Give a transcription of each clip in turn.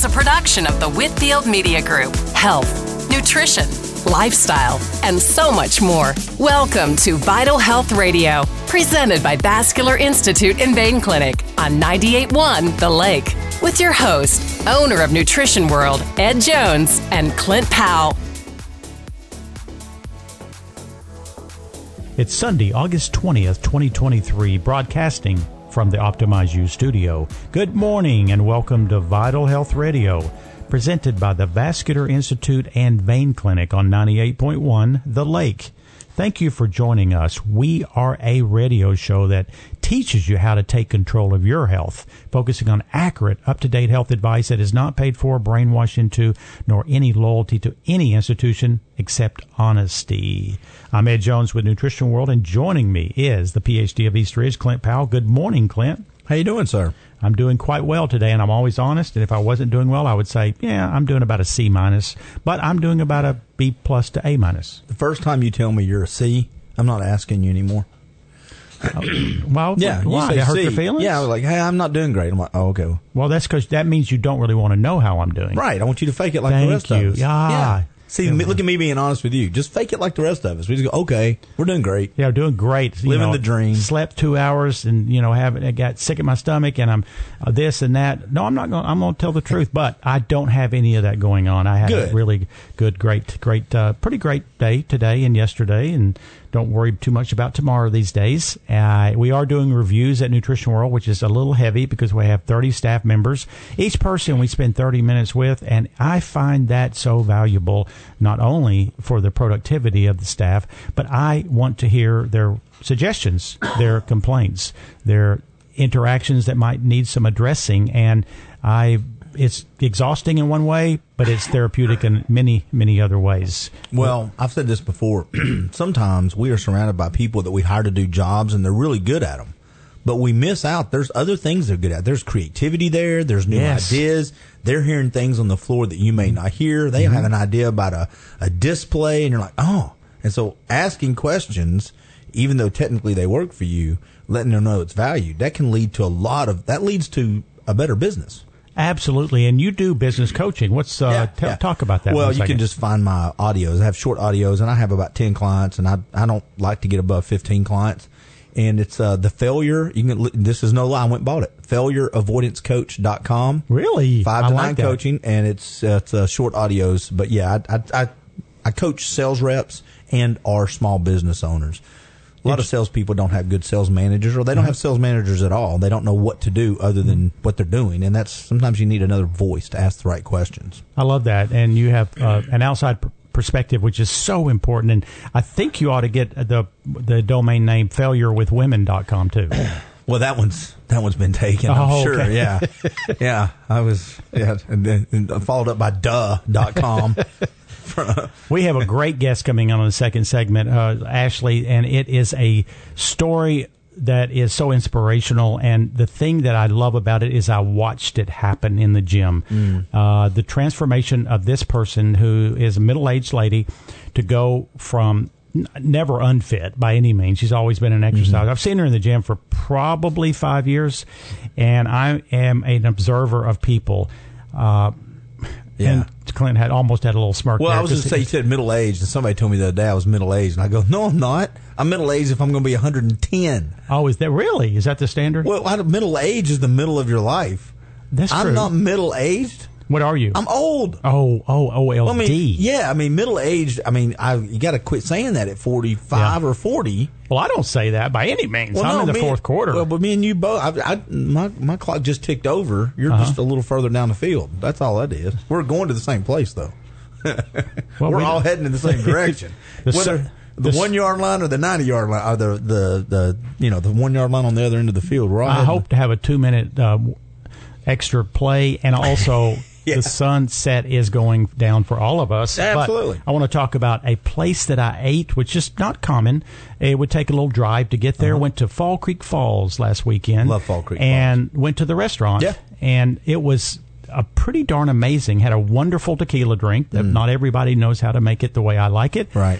is a production of the Whitfield Media Group. Health, nutrition, lifestyle, and so much more. Welcome to Vital Health Radio, presented by Vascular Institute and Vein Clinic on 98.1 The Lake, with your host, owner of Nutrition World, Ed Jones, and Clint Powell. It's Sunday, August 20th, 2023, broadcasting from the Optimize You studio. Good morning and welcome to Vital Health Radio, presented by the Vascular Institute and Vein Clinic on 98.1 The Lake. Thank you for joining us. We are a radio show that teaches you how to take control of your health, focusing on accurate, up-to-date health advice that is not paid for, brainwashed into, nor any loyalty to any institution except honesty. I'm Ed Jones with Nutrition World, and joining me is the PhD of East Ridge, Clint Powell. Good morning, Clint. How you doing, sir? I'm doing quite well today, and I'm always honest. And if I wasn't doing well, I would say, yeah, I'm doing about a C minus, but I'm doing about a B plus to A minus. The first time you tell me you're a C, I'm not asking you anymore. Well, yeah, why? You It hurt say your C. feelings? Yeah, I was like, hey, I'm not doing great. I'm like, oh, okay. Well, that's because that means you don't really want to know how I'm doing. Right. I want you to fake it like Thank the rest you. of us. Yeah. See, look at me being honest with you. Just fake it like the rest of us. We just go, okay, we're doing great. Yeah, doing great. Living the dream. Slept 2 hours and, I got sick at my stomach and I'm this and that. No, I'm not going I'm going to tell the truth, but I don't have any of that going on. I had a really good, pretty great day today and yesterday, and don't worry too much about tomorrow these days. We are doing reviews at Nutrition World, which is a little heavy because we have 30 staff members. Each person we spend 30 minutes with, and I find that so valuable, not only for the productivity of the staff, but I want to hear their suggestions, their complaints, their interactions that might need some addressing, and it's exhausting in one way, but it's therapeutic in many, many other ways. Well, I've said this before. Sometimes we are surrounded by people that we hire to do jobs, and they're really good at them. But we miss out. There's other things they're good at. There's creativity there. There's new ideas. They're hearing things on the floor that you may not hear. They have an idea about a display, and you're like, oh. And so asking questions, even though technically they work for you, letting them know it's valued, that can lead to that leads to a better business. Absolutely. And you do business coaching. Talk about that. Well, you can just find my audios. I have short audios, and I have about 10 clients, and I don't like to get above 15 clients. And it's the failure. This is no lie. I went and bought it. FailureAvoidanceCoach.com. Really? 5 to 9 coaching, and it's short audios. But yeah, I coach sales reps and our small business owners. A lot of salespeople don't have good sales managers, or they don't have sales managers at all. They don't know what to do other than what they're doing, and sometimes you need another voice to ask the right questions. I love that, and you have an outside perspective, which is so important. And I think you ought to get the domain name failurewithwomen.com too. Well, that one's been taken. I'm sure. Okay. Yeah, yeah. And then followed up by duh.com. We have a great guest coming on the second segment, Ashley, and it is a story that is so inspirational. And the thing that I love about it is I watched it happen in the gym. The transformation of this person, who is a middle-aged lady, to go from never unfit by any means. She's always been an exercise. I've seen her in the gym for probably 5 years, and I am an observer of people. And Clint almost had a little smirk. Well, there. I was going to say, you said middle-aged, and somebody told me the other day I was middle-aged, and I go, no, I'm not. I'm middle-aged if I'm going to be 110. Oh, is that really? Is that the standard? Well, middle-age is the middle of your life. That's true. I'm not middle-aged. What are you? I'm old. OLD. Middle-aged. You got to quit saying that at 45 or 40. Well, I don't say that by any means. Well, I'm in the fourth quarter. Well, but me and you both, my clock just ticked over. You're just a little further down the field. That's all that is. We're going to the same place, though. We're all heading in the same direction. Whether the 1 yard line or the 90-yard line, or the 1 yard line on the other end of the field. I hope to have a 2-minute extra play, and also the sunset is going down for all of us. Absolutely. But I want to talk about a place that I ate, which is not common. It would take a little drive to get there. Went to Fall Creek Falls last weekend. Love Fall Creek and Falls. Went to the restaurant. Yeah. And it was pretty darn amazing. Had a wonderful tequila drink that not everybody knows how to make it the way I like it. Right.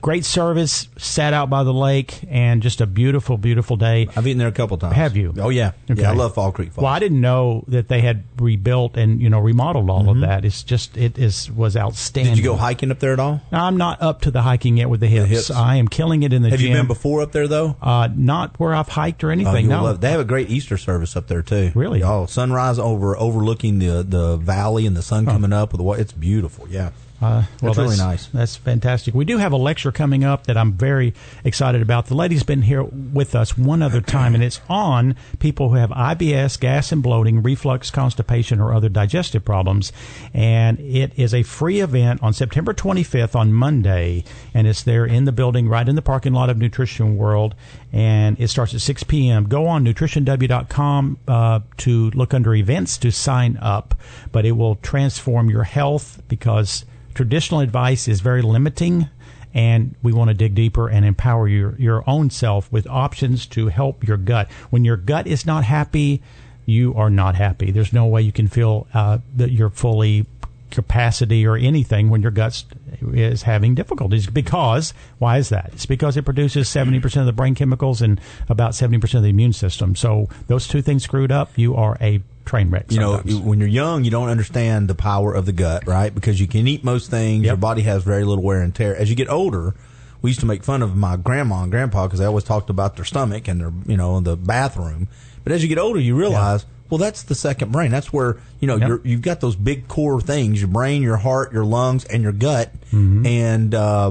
great service, sat out by the lake, and just a beautiful, beautiful day. I've eaten there a couple times. Have you? Oh, yeah. Okay. Yeah, I love Fall Creek Falls. Well, I didn't know that they had rebuilt and, remodeled all of that. It's just, was outstanding. Did you go hiking up there at all? I'm not up to the hiking yet with the hips. I am killing it in the gym. Have you been before up there, though? Not where I've hiked or anything, no. They have a great Easter service up there, too. Really? Oh, sunrise overlooking the valley and the sun coming up. It's beautiful, yeah. That's really nice. That's fantastic. We do have a lecture coming up that I'm very excited about. The lady's been here with us one other time, and it's on people who have IBS, gas and bloating, reflux, constipation, or other digestive problems. And it is a free event on September 25th on Monday, and it's there in the building right in the parking lot of Nutrition World, and it starts at 6 p.m. Go on nutritionw.com to look under events to sign up, but it will transform your health because traditional advice is very limiting, and we want to dig deeper and empower your own self with options to help your gut. When your gut is not happy, you are not happy. There's no way you can feel that you're fully capacity or anything when your gut is having difficulties. Because, why is that? It's because it produces 70% of the brain chemicals and about 70% of the immune system. So those two things screwed up, you are a train wreck sometimes. When you're young, you don't understand the power of the gut, right? Because you can eat most things. Yep. Your body has very little wear and tear. As you get older, we used to make fun of my grandma and grandpa because they always talked about their stomach and their, the bathroom. But as you get older, you realize, well, that's the second brain. That's where, you've got those big core things, your brain, your heart, your lungs, and your gut. Mm-hmm. And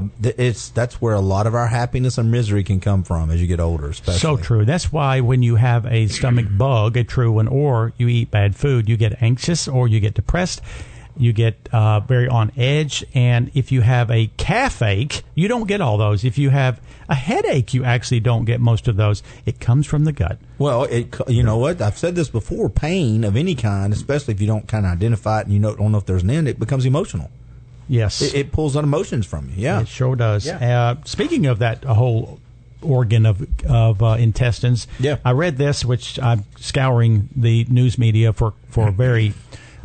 that's where a lot of our happiness and misery can come from as you get older, especially. So true. That's why when you have a stomach bug, a true one, or you eat bad food, you get anxious or you get depressed. You get very on edge, and if you have a calf ache, you don't get all those. If you have a headache, you actually don't get most of those. It comes from the gut. Well, you know what? I've said this before. Pain of any kind, especially if you don't kind of identify it and you don't know if there's an end, it becomes emotional. Yes. It pulls out emotions from you, yeah. It sure does. Yeah. Speaking of that whole organ of intestines, I read this, which I'm scouring the news media for very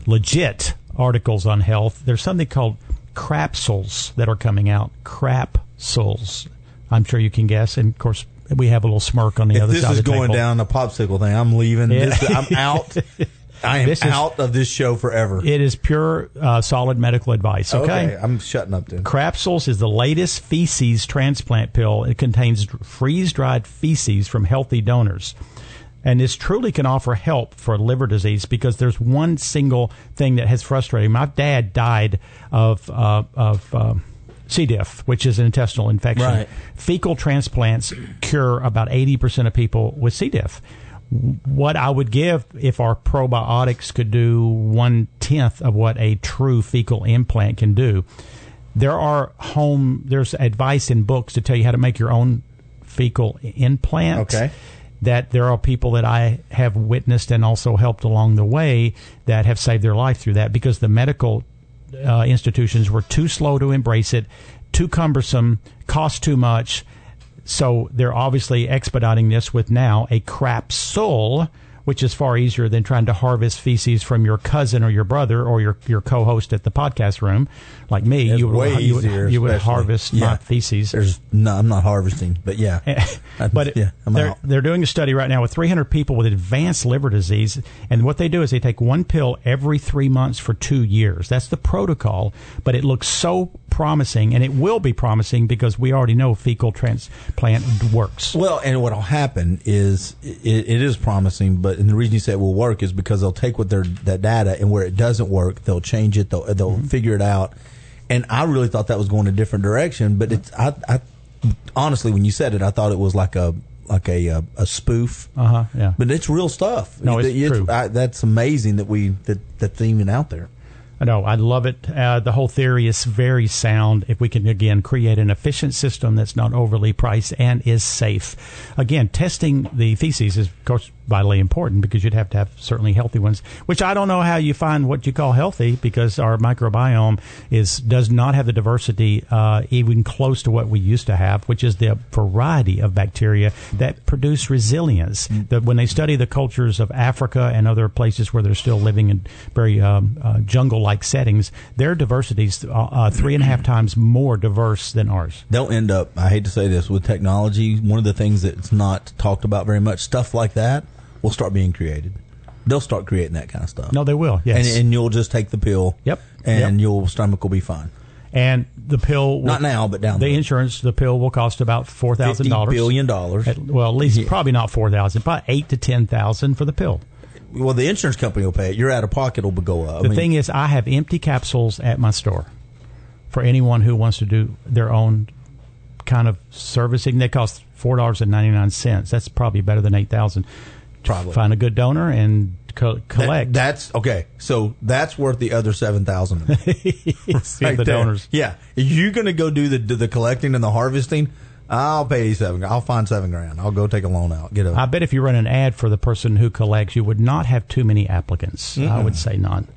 legit articles on health. There's something called crapsules that are coming out. Crapsules. I'm sure you can guess. And, of course, we have a little smirk on the other side of the table. This is going down the popsicle thing. I'm leaving. I'm out. I am out of this show forever. It is pure, solid medical advice, okay? I'm shutting up then. Crapsules is the latest feces transplant pill. It contains freeze-dried feces from healthy donors. And this truly can offer help for liver disease because there's one single thing that has frustrated me. My dad died of C. diff, which is an intestinal infection. Right. Fecal transplants cure about 80% of people with C. diff. What I would give if our probiotics could do 1/10 of what a true fecal implant can do. There's advice in books to tell you how to make your own fecal implant. Okay. That there are people that I have witnessed and also helped along the way that have saved their life through that because the medical institutions were too slow to embrace it, too cumbersome, cost too much. So they're obviously expediting this with now a crapsule, which is far easier than trying to harvest feces from your cousin or your brother or your co-host at the podcast room, like me. It's way easier. You would harvest my feces. I'm not harvesting, but yeah. But they're doing a study right now with 300 people with advanced liver disease, and what they do is they take one pill every 3 months for 2 years. That's the protocol, but it looks so promising, and it will be promising because we already know fecal transplant works. Well, and what will happen is it is promising, and the reason you say it will work is because they'll take that data, and where it doesn't work, they'll change it. They'll figure it out. And I really thought that was going a different direction, but I honestly, when you said it, I thought it was like a spoof. Yeah. But it's real stuff. No, it's true. That's amazing that's even out there. I know. I love it. The whole theory is very sound. If we can, again, create an efficient system that's not overly priced and is safe. Again, testing the feces is, of course, vitally important, because you'd have to have certainly healthy ones, which I don't know how you find what you call healthy, because our microbiome does not have the diversity even close to what we used to have, which is the variety of bacteria that produce resilience. That when they study the cultures of Africa and other places where they're still living in very jungle-like settings, their diversity is 3.5 times more diverse than ours. They'll end up, I hate to say this, with technology, one of the things that's not talked about very much, stuff like that will start being created. They'll start creating that kind of stuff. No, they will, yes. And you'll just take the pill. Yep. And your stomach will be fine. And the pill... Not now, but down the road. The pill will cost about $4,000. $50 billion. Well, at least probably not $4,000, but $8,000 to $10,000 for the pill. Well, the insurance company will pay it. Your out-of-pocket will go up. The thing is, I have empty capsules at my store for anyone who wants to do their own kind of servicing. They cost $4.99. That's probably better than $8,000. Probably. Find a good donor and collect. That's okay. So that's worth the other $7,000. Right, the donors. Yeah, if you're going to go do the collecting and the harvesting, I'll pay you $7,000. I'll find $7,000. I'll go take a loan out. I bet if you run an ad for the person who collects, you would not have too many applicants. I would say none.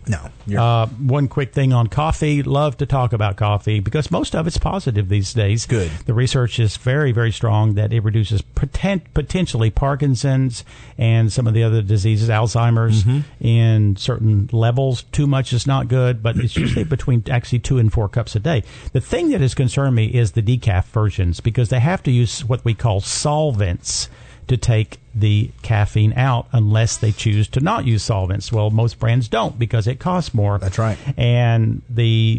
No. One quick thing on coffee. Love to talk about coffee because most of it's positive these days. Good. The research is very, very strong that it reduces potentially Parkinson's and some of the other diseases, Alzheimer's, in certain levels. Too much is not good, but it's usually between actually 2 and 4 cups a day. The thing that has concerned me is the decaf versions, because they have to use what we call solvents to take the caffeine out unless they choose to not use solvents. Well, most brands don't because it costs more. That's right. And the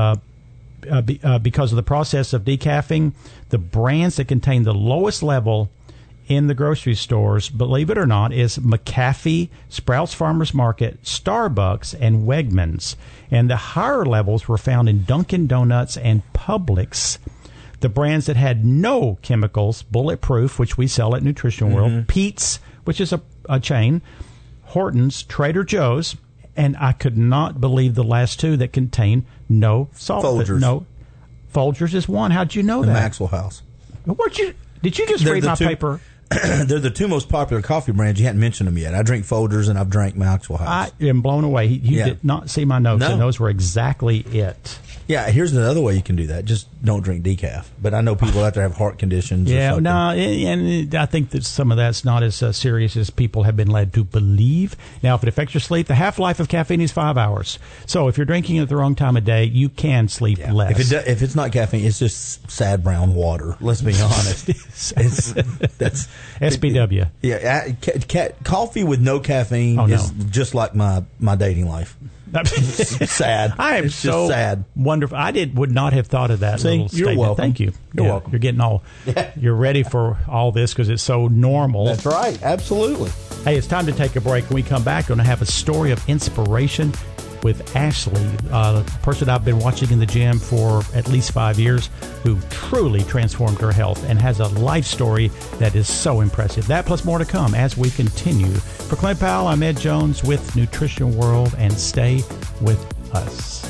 because of the process of decaffing, the brands that contain the lowest level in the grocery stores, believe it or not, is McAfee, Sprouts Farmers Market, Starbucks, and Wegmans. And the higher levels were found in Dunkin' Donuts and Publix. The brands that had no chemicals, Bulletproof, which we sell at Nutrition World, Pete's, which is a chain, Horton's, Trader Joe's, and I could not believe the last two that contain no salt. Folgers. Folgers is one. How'd you know that? Maxwell House. Did you just read my paper? They're the two most popular coffee brands. You hadn't mentioned them yet. I drink Folgers and I've drank Maxwell House. I am blown away. You did not see my notes, and those were exactly it. Yeah, here's another way you can do that. Just don't drink decaf. But I know people out there have heart conditions. Yeah, and I think that some of that's not as serious as people have been led to believe. Now, if it affects your sleep, the half-life of caffeine is 5 hours. So if you're drinking it at the wrong time of day, you can sleep less. If it's not caffeine, it's just sad brown water. Let's be honest. That's SBW. Yeah, coffee with no caffeine is just like my dating life. Sad. I am so sad. Wonderful. Would not have thought of that. Little statement. You're welcome. Thank you. You're welcome. You're getting you're ready for all this because it's so normal. That's right. Absolutely. Hey, it's time to take a break. When we come back, we're going to have a story of inspiration with Ashley, a person I've been watching in the gym for at least 5 years, who truly transformed her health and has a life story that is so impressive. That plus more to come as we continue. For Clint Powell, I'm Ed Jones with Nutrition World, and stay with us.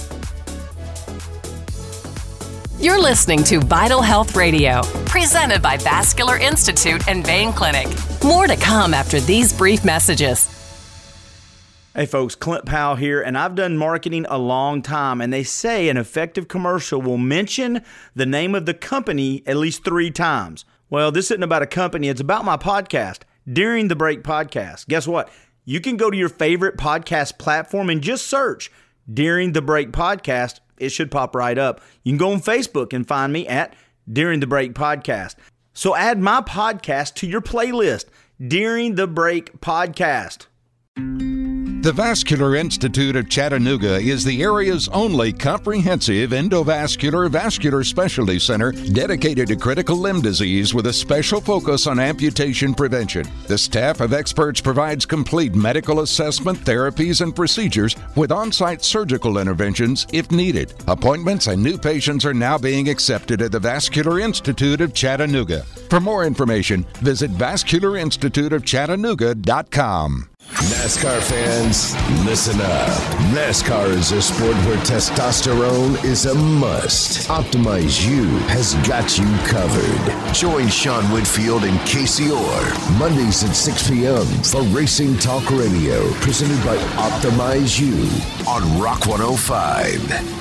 You're listening to Vital Health Radio, presented by Vascular Institute and Vein Clinic. More to come after these brief messages. Hey folks, Clint Powell here, and I've done marketing a long time, and they say an effective commercial will mention the name of the company at least 3 times. Well, this isn't about a company, it's about my podcast, During the Break Podcast. Guess what? You can go to your favorite podcast platform and just search During the Break Podcast. It should pop right up. You can go on Facebook and find me at During the Break Podcast. So add my podcast to your playlist, During the Break Podcast. The Vascular Institute of Chattanooga is the area's only comprehensive endovascular vascular specialty center dedicated to critical limb disease with a special focus on amputation prevention. The staff of experts provides complete medical assessment, therapies, and procedures with on-site surgical interventions if needed. Appointments and new patients are now being accepted at the Vascular Institute of Chattanooga. For more information, visit vascularinstituteofchattanooga.com. NASCAR fans, listen up. NASCAR is a sport where testosterone is a must. Optimize U has got you covered. Join Sean Whitfield and Casey Orr Mondays at 6 p.m. for Racing Talk Radio, presented by Optimize U on Rock 105.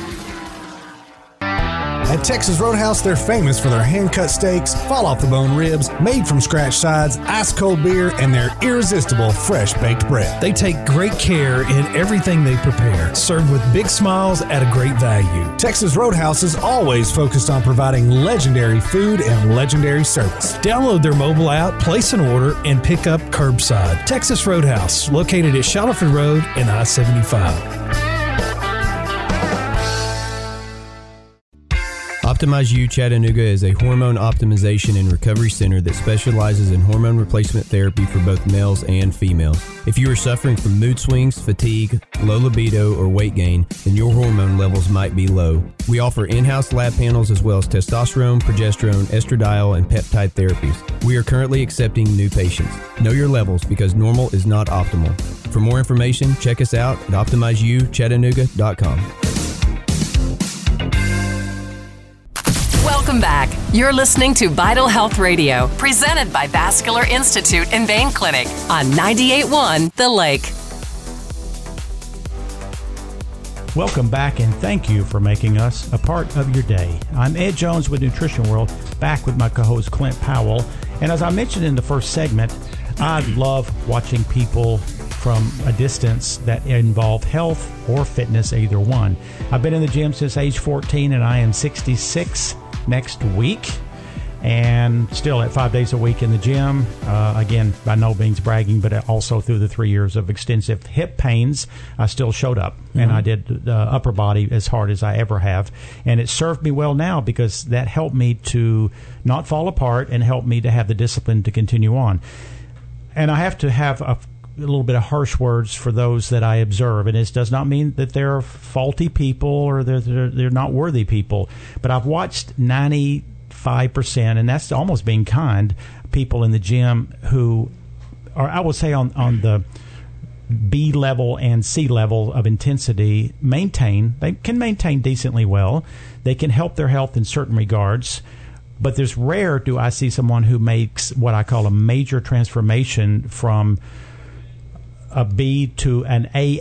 At Texas Roadhouse, they're famous for their hand-cut steaks, fall-off-the-bone ribs, made-from-scratch sides, ice-cold beer, and their irresistible fresh-baked bread. They take great care in everything they prepare, served with big smiles at a great value. Texas Roadhouse is always focused on providing legendary food and legendary service. Download their mobile app, place an order, and pick up curbside. Texas Roadhouse, located at Shuttleford Road and I-75. Optimize U Chattanooga is a hormone optimization and recovery center that specializes in hormone replacement therapy for both males and females. If you are suffering from mood swings, fatigue, low libido, or weight gain, then your hormone levels might be low. We offer in-house lab panels as well as testosterone, progesterone, estradiol, and peptide therapies. We are currently accepting new patients. Know your levels because normal is not optimal. For more information, check us out at OptimizeUChattanooga.com. Welcome back. You're listening to Vital Health Radio, presented by Vascular Institute and Vein Clinic on 98.1 The Lake. Welcome back, and thank you for making us a part of your day. I'm Ed Jones with Nutrition World, back with my co-host Clint Powell. And as I mentioned in the first segment, I love watching people from a distance that involve health or fitness, either one. I've been in the gym since age 14, and I am 66 next week, and still at 5 days a week in the gym. Again, by no means bragging, but also through the 3 years of extensive hip pains, I still showed up, and I did the upper body as hard as I ever have, and it served me well now because that helped me to not fall apart and helped me to have the discipline to continue on. And I have to have a little bit of harsh words for those that I observe, and this does not mean that they're faulty people or they're not worthy people, but I've watched 95%, and that's almost being kind, people in the gym who are, I would say, on the B level and C level of intensity, they can maintain decently well. They can help their health in certain regards, but there's rare do I see someone who makes what I call a major transformation from a B to an A+++.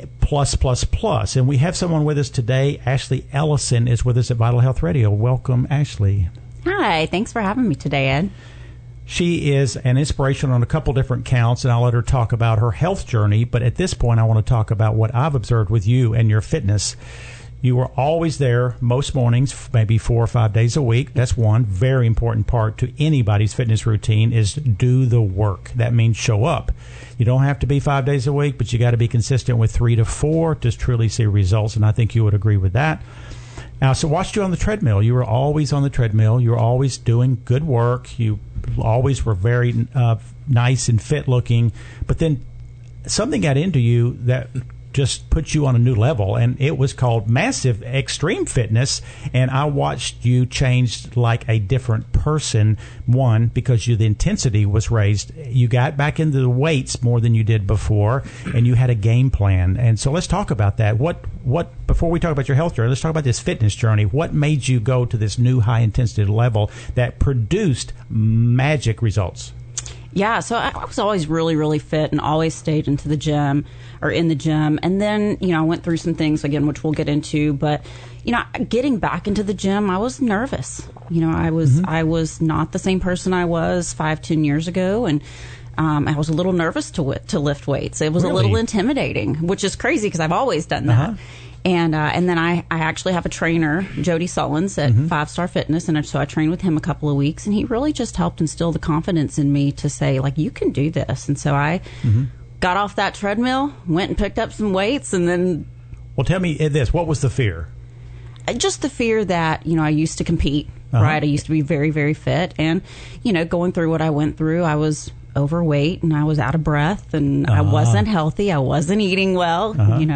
And we have someone with us today. Ashley Ellison is with us at Vital Health Radio. Welcome, Ashley. Hi, thanks for having me today, Ed. She is an inspiration on a couple different counts, and I'll let her talk about her health journey. But at this point, I want to talk about what I've observed with you and your fitness. You are always there most mornings, maybe 4 or 5 days a week. That's one very important part to anybody's fitness routine is do the work. That means show up. You don't have to be 5 days a week, but you got to be consistent with 3 to 4 to truly see results, and I think you would agree with that. Now, so watched you on the treadmill. You were always on the treadmill. You were always doing good work. You always were very nice and fit looking, but then something got into you that just put you on a new level, and it was called massive extreme fitness, and I watched you change like a different person. One, because the intensity was raised. You got back into the weights more than you did before, and you had a game plan. And so let's talk about that. What before we talk about your health journey, let's talk about this fitness journey. What made you go to this new high intensity level that produced magic results? Yeah, so I was always really, really fit and always stayed in the gym. And then, I went through some things, again, which we'll get into. But, getting back into the gym, I was nervous. I was not the same person I was 5-10 years ago. And I was a little nervous to lift weights. It was a little intimidating, which is crazy because I've always done that. And then I actually have a trainer, Jody Sullins, at 5 Star Fitness, and so I trained with him a couple of weeks, and he really just helped instill the confidence in me to say, like, you can do this. And so I got off that treadmill, went and picked up some weights, and then... Well, tell me this. What was the fear? Just the fear that, I used to compete, right? I used to be very, very fit, and, going through what I went through, I was overweight and I was out of breath and I wasn't healthy. I wasn't eating well.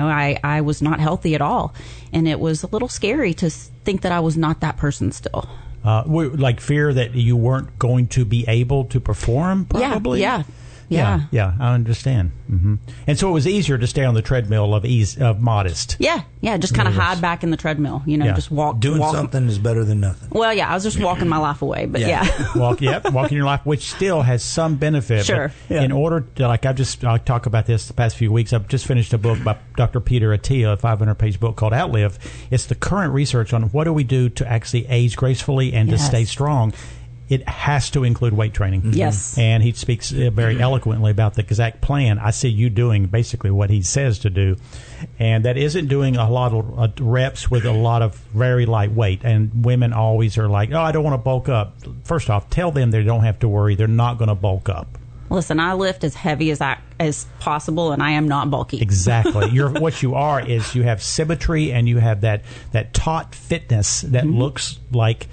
I was not healthy at all. And it was a little scary to think that I was not that person still. Like fear that you weren't going to be able to perform, probably? Yeah. Yeah. Yeah, I understand. Mm-hmm. And so it was easier to stay on the treadmill of modest. Yeah, just kind of hide back in the treadmill, just walk. Doing something is better than nothing. Well, yeah, I was just walking my life away, but walking your life, which still has some benefit. Sure. But in order to, I'll talk about this the past few weeks. I've just finished a book by Dr. Peter Attia, a 500-page book called Outlive. It's the current research on what do we do to actually age gracefully and to stay strong. It has to include weight training. Mm-hmm. Yes. And he speaks very eloquently about the exact plan. I see you doing basically what he says to do. And that isn't doing a lot of reps with a lot of very light weight. And women always are like, I don't want to bulk up. First off, tell them they don't have to worry. They're not going to bulk up. Listen, I lift as heavy as possible, and I am not bulky. Exactly. What you are is you have symmetry, and you have that taut fitness that looks like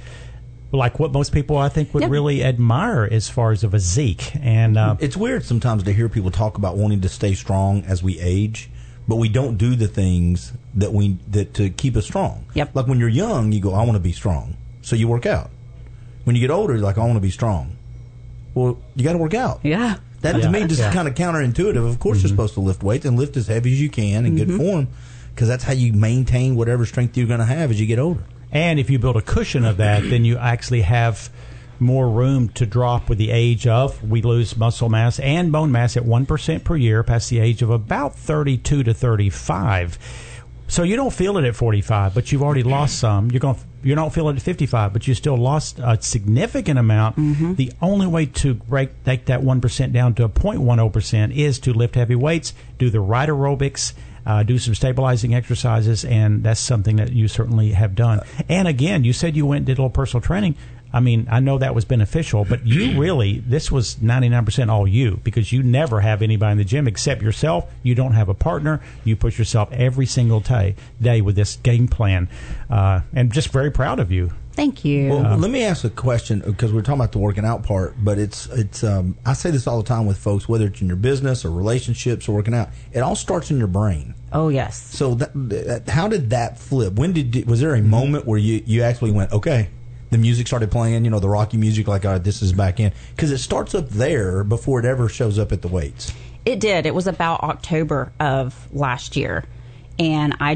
what most people, I think, would really admire as far as a physique. And it's weird sometimes to hear people talk about wanting to stay strong as we age, but we don't do the things that to keep us strong. Yep. Like when you're young, you go, I want to be strong. So you work out. When you get older, you're like, I want to be strong. Well, you got to work out. Yeah. That to me just kind of counterintuitive. Of course you're supposed to lift weights and lift as heavy as you can in good form, because that's how you maintain whatever strength you're going to have as you get older. And if you build a cushion of that, then you actually have more room to drop with the age of, we lose muscle mass and bone mass at 1% per year past the age of about 32 to 35. So you don't feel it at 45, but you've already lost some. You don't feel it at 55, but you still lost a significant amount. The only way to take that 1% down to a 0.10% is to lift heavy weights, do the right aerobics, do some stabilizing exercises, and that's something that you certainly have done. And again, you said you went and did a little personal training. I mean, I know that was beneficial, but you really, this was 99% all you, because you never have anybody in the gym except yourself. You don't have a partner. You push yourself every single day with this game plan, and just very proud of you. Thank you. Well, let me ask a question, because we're talking about the working out part, but it's I say this all the time with folks, whether it's in your business or relationships or working out, it all starts in your brain. Oh, yes. So how did that flip? Was there a moment where you actually went, okay, the music started playing, the Rocky music, like, all right, this is back in? Because it starts up there before it ever shows up at the weights. It did. It was about October of last year. And I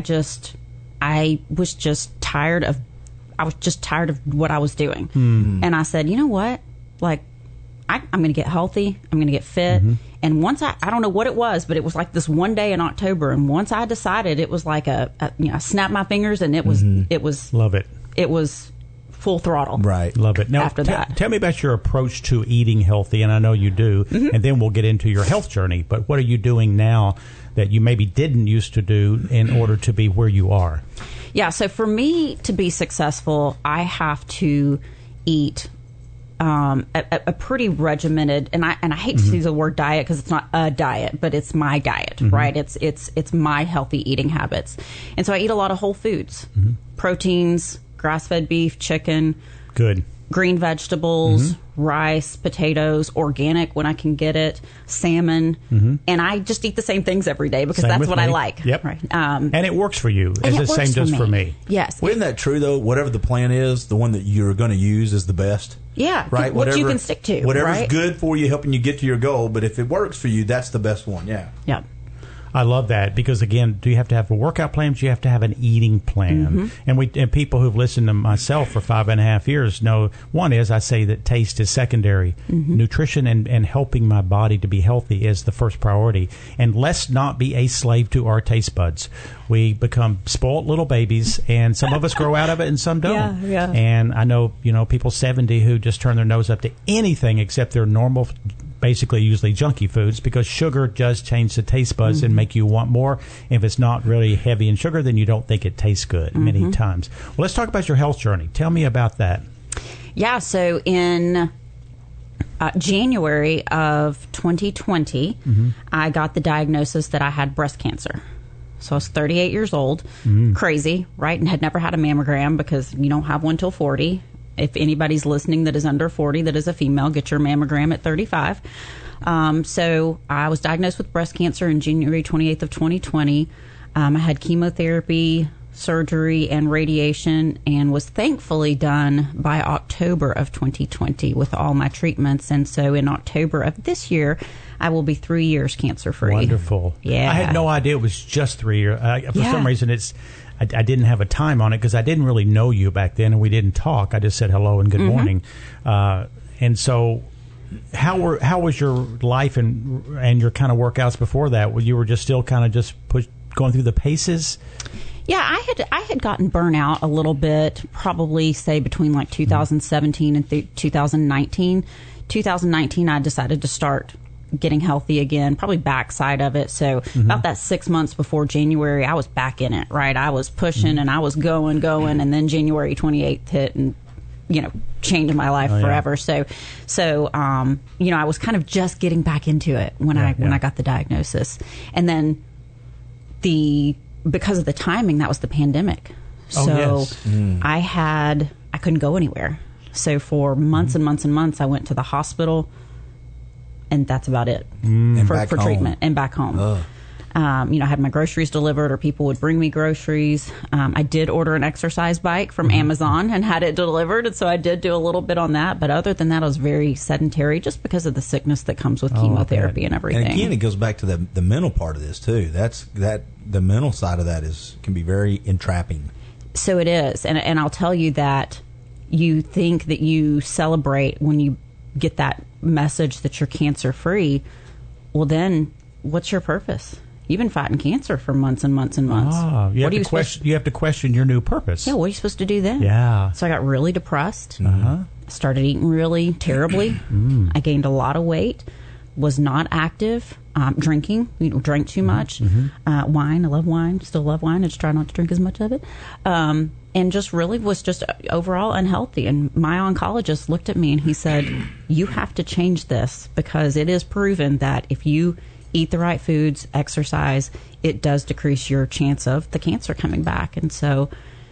was just tired of what I was doing. And I said, you know what? Like, I'm going to get healthy. I'm going to get fit. And once I don't know what it was, but it was like this one day in October. And once I decided, it was like I snapped my fingers, and it was love it. It was full throttle. Right. Love it. Now, after that, tell me about your approach to eating healthy, and I know you do, and then we'll get into your health journey. But what are you doing now that you maybe didn't used to do in order to be where you are? Yeah, so for me to be successful, I have to eat a pretty regimented, and I hate to use the word diet because it's not a diet, but it's my diet, right? It's my healthy eating habits. And so I eat a lot of whole foods, proteins, grass-fed beef, chicken. Good. Green vegetables, rice, potatoes, organic when I can get it, salmon, and I just eat the same things every day because that's what I like. Yep. Right. And it works for you. It's the same just for me. Yes. Well, isn't that true, though? Whatever the plan is, the one that you're going to use is the best. Yeah. Right. What you can stick to. Whatever's good for you, helping you get to your goal. But if it works for you, that's the best one. Yeah. Yeah. I love that because, again, do you have to have a workout plan? But you have to have an eating plan. And people who've listened to myself for 5.5 years know, one is I say that taste is secondary. Nutrition and helping my body to be healthy is the first priority. And let's not be a slave to our taste buds. We become spoiled little babies, and some of us grow out of it and some don't. Yeah. And I know, people 70 who just turn their nose up to anything except their normal, basically usually junky foods, because sugar does change the taste buds and make you want more. If it's not really heavy in sugar, then you don't think it tastes good many times. Well, let's talk about your health journey. Tell me about that. Yeah, so in January of 2020, I got the diagnosis that I had breast cancer. So I was 38 years old, crazy, right? And had never had a mammogram because you don't have one till 40. If anybody's listening that is under 40 that is a female, get your mammogram at 35. So I was diagnosed with breast cancer in January 28th of 2020. I had chemotherapy surgery and radiation, and was thankfully done by October of 2020 with all my treatments. And so in October of this year, I will be 3 years cancer-free. Wonderful. Yeah. I had no idea it was just 3 years. For some reason, I didn't have a time on it because I didn't really know you back then, and we didn't talk. I just said hello and good morning. And so how was your life and your kind of workouts before that? You were just still kind of just going through the paces? Yeah, I had gotten burnt out a little bit, probably say between like 2017 and 2019. 2019, I decided to start getting healthy again, probably backside of it. So about that 6 months before January, I was back in it, right? I was pushing and I was going, and then January 28th hit and, changed my life forever. So, I was kind of just getting back into it when I got the diagnosis. And then because of the timing, that was the pandemic. So I couldn't go anywhere. So for months and months and months, I went to the hospital, and that's about it for treatment and back home. I had my groceries delivered, or people would bring me groceries. I did order an exercise bike from Amazon and had it delivered, and so I did do a little bit on that. But other than that, I was very sedentary just because of the sickness that comes with chemotherapy and everything. And again, it goes back to the mental part of this too. The mental side of that can be very entrapping. So it is, and I'll tell you that you think that you celebrate when you get that message that you're cancer free. Well, then what's your purpose? You've been fighting cancer for months and months and months. You have to question your new purpose. Yeah, what are you supposed to do then? Yeah. So I got really depressed. I started eating really terribly. I gained a lot of weight. Was not active. Drinking. Drank too much. Wine. I love wine. Still love wine. I just try not to drink as much of it. And just really was just overall unhealthy. And my oncologist looked at me and he said, you have to change this, because it is proven that if you eat the right foods, exercise, it does decrease your chance of the cancer coming back. And so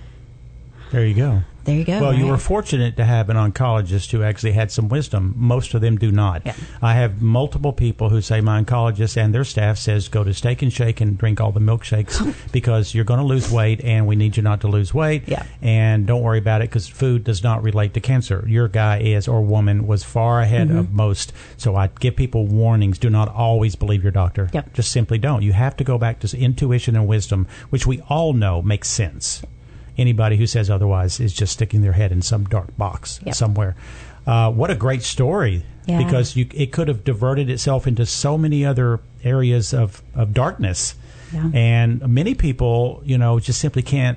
there you go. There you go. Well, you were fortunate to have an oncologist who actually had some wisdom. Most of them do not. Yeah. I have multiple people who say my oncologist and their staff says go to Steak and Shake and drink all the milkshakes because you're going to lose weight and we need you not to lose weight. Yeah. And don't worry about it because food does not relate to cancer. Your guy or woman was far ahead of most. So I give people warnings. Do not always believe your doctor. Yep. Just simply don't. You have to go back to intuition and wisdom, which we all know makes sense. Anybody who says otherwise is just sticking their head in some dark box somewhere. What a great story, because it could have diverted itself into so many other areas of darkness. Yeah. And many people, just simply can't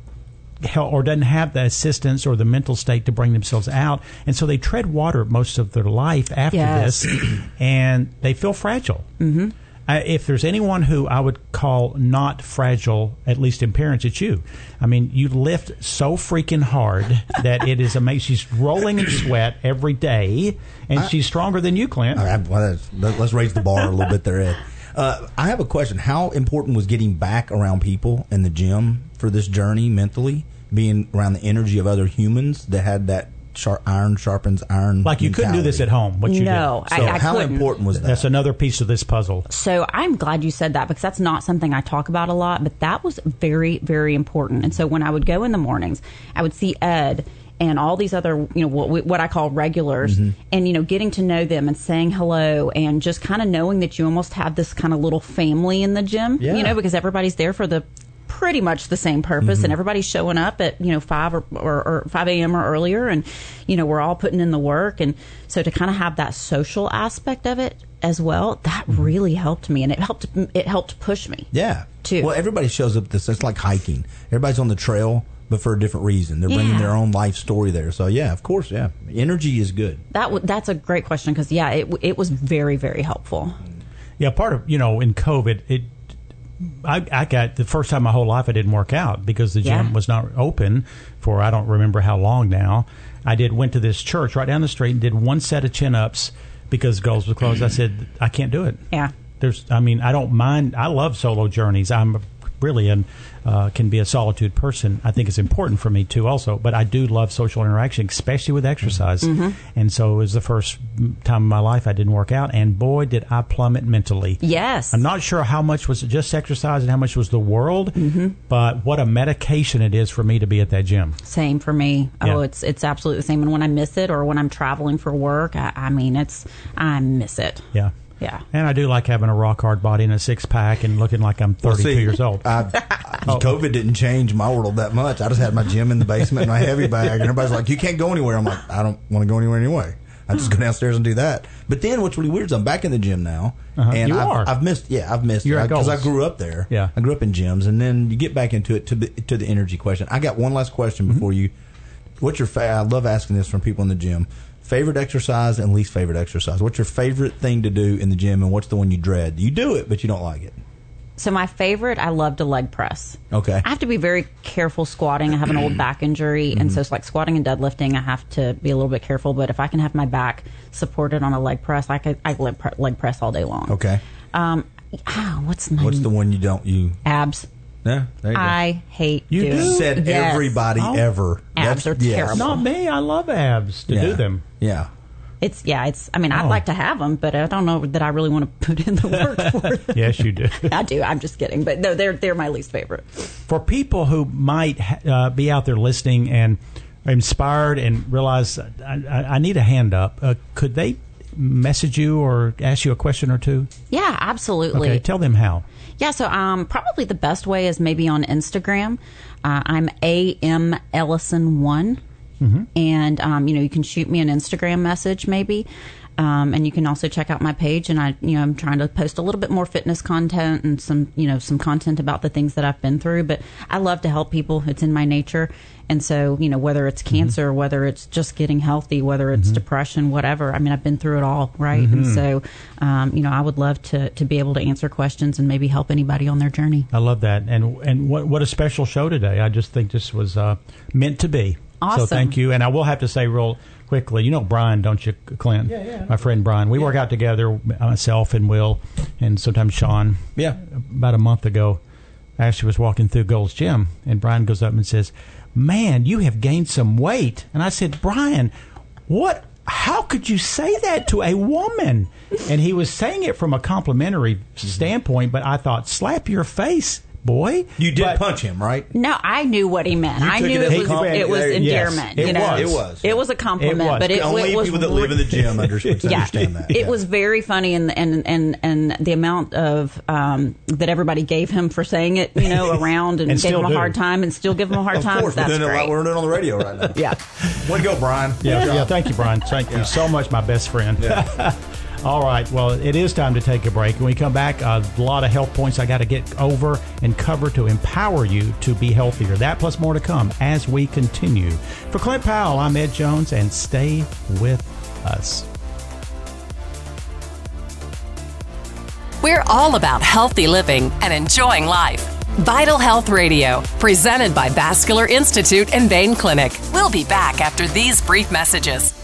help or doesn't have the assistance or the mental state to bring themselves out. And so they tread water most of their life after this, and they feel fragile. Mm-hmm. If there's anyone who I would call not fragile, at least in parents, it's you. I mean, you lift so freaking hard that it is amazing. She's rolling in sweat every day, and she's stronger than you, Clint. All right, let's raise the bar a little bit there, Ed. I have a question. How important was getting back around people in the gym for this journey mentally, being around the energy of other humans that had that iron sharpens iron like you mentality? couldn't do this at home, what you did. No, So I how couldn't. important was that? That's another piece of this puzzle. So I'm glad you said that, because that's not something I talk about a lot, but that was very, very important. And so when I would go in the mornings, I would see Ed and all these other, what I call regulars, and, getting to know them and saying hello and just kind of knowing that you almost have this kind of little family in the gym, because everybody's there for the pretty much the same purpose, and everybody's showing up at 5 or 5 a.m. or earlier, and we're all putting in the work. And so to kind of have that social aspect of it as well, that really helped me, and it helped push me too. Well, everybody shows up it's like hiking. Everybody's on the trail, but for a different reason. They're bringing their own life story there. So of course, energy is good. That's a great question, because it was very, very helpful. Part of in COVID, I got the first time my whole life I didn't work out because the gym was not open for I don't remember how long now. I went to this church right down the street and did one set of chin-ups because Goals was closed. I said, I can't do it. Yeah. I don't mind. I love solo journeys. I'm really can be a solitude person, I think it's important for me too also. But I do love social interaction, especially with exercise. And so it was the first time in my life I didn't work out, and boy, did I plummet mentally. Yes. I'm not sure how much was just exercise and how much was the world, but what a medication it is for me to be at that gym. Same for me. Yeah. Oh, it's absolutely the same. And when I miss it, or when I'm traveling for work, I miss it. Yeah. Yeah. And I do like having a rock hard body and a six pack and looking like I'm 32 years old. COVID didn't change my world that much. I just had my gym in the basement and my heavy bag, and everybody's like, "You can't go anywhere." I'm like, "I don't want to go anywhere anyway. I just go downstairs and do that." But then what's really weird is I'm back in the gym now, and I've missed You're it because I grew up there. Yeah, I grew up in gyms, and then you get back into it to the energy question. I got one last question before you. What's your I love asking this from people in the gym. Favorite exercise and least favorite exercise. What's your favorite thing to do in the gym, and what's the one you dread? You do it, but you don't like it. So my favorite, I love to leg press. Okay. I have to be very careful squatting. I have an old back injury, and so it's like squatting and deadlifting. I have to be a little bit careful, but if I can have my back supported on a leg press, I leg press all day long. Okay. What's the one you don't abs? Yeah, there you go. I hate you doing. You said everybody ever. Abs are terrible. Not me. I love abs to do them. Yeah. I mean, I'd like to have them, but I don't know that I really want to put in the work for them. Yes, you do. I do. I'm just kidding. But no, they're my least favorite. For people who might be out there listening and are inspired and realize I need a hand up, could they message you or ask you a question or two? Yeah, absolutely. Okay, tell them how. Yeah, so probably the best way is maybe on Instagram. I'm AM Ellison1. And you can shoot me an Instagram message maybe, and you can also check out my page. And I'm trying to post a little bit more fitness content and some content about the things that I've been through. But I love to help people. It's in my nature. And so whether it's cancer, whether it's just getting healthy, whether it's depression, whatever. I mean, I've been through it all, right? And so I would love to be able to answer questions and maybe help anybody on their journey. I love that. And what a special show today. I just think this was meant to be. Awesome. So thank you. And I will have to say real quickly, you know Brian, don't you, Clint? Yeah. My friend Brian. We work out together, myself and Will, and sometimes Sean. Yeah. About a month ago, Ashley was walking through Gold's Gym, and Brian goes up and says, "Man, you have gained some weight." And I said, "Brian, what? How could you say that to a woman?" And he was saying it from a complimentary standpoint, but I thought, slap your face, boy. You did punch him, right? No, I knew what he meant. I knew it was endearment. Yes, it was a compliment, but only was people that live in the gym understand that. It was very funny, and the amount of that everybody gave him for saying it, around and gave him a hard time, and still give him a hard time. Of course, that's great. We're doing on the radio right now. Yeah. Way to go, Brian. Yeah. Thank you, Brian. Thank you so much, my best friend. Yeah. All right. Well, it is time to take a break. When we come back, a lot of health points I got to get over and cover to empower you to be healthier. That plus more to come as we continue. For Clint Powell, I'm Ed Jones, and stay with us. We're all about healthy living and enjoying life. Vital Health Radio, presented by Vascular Institute and Vein Clinic. We'll be back after these brief messages.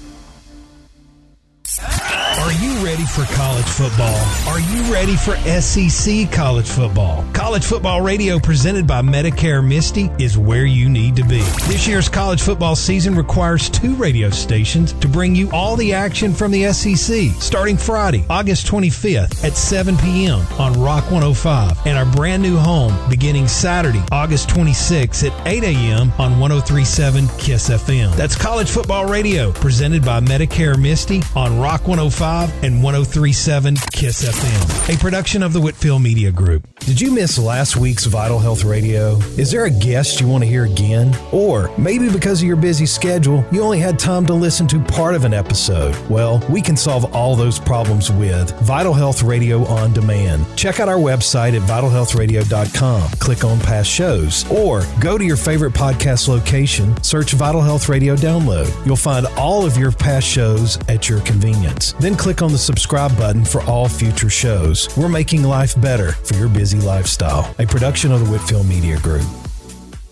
Are you ready for college football? Are you ready for SEC college football? College Football Radio, presented by Medicare Misty, is where you need to be. This year's college football season requires 2 radio stations to bring you all the action from the SEC, starting Friday, August 25th at 7 p.m. on Rock 105, and our brand new home beginning Saturday, August 26th at 8 a.m. on 103.7 KISS FM. That's College Football Radio, presented by Medicare Misty on Rock 105 and 103.7 KISS FM, a production of the Whitfield Media Group. Did you miss last week's Vital Health Radio? Is there a guest you want to hear again? Or maybe because of your busy schedule, you only had time to listen to part of an episode? Well, we can solve all those problems with Vital Health Radio On Demand. Check out our website at vitalhealthradio.com. Click on past shows, or go to your favorite podcast location, search Vital Health Radio Download. You'll find all of your past shows at your convenience. Then click on the subscribe button for all future shows. We're making life better for your busy lifestyle. A production of the Whitfield Media Group.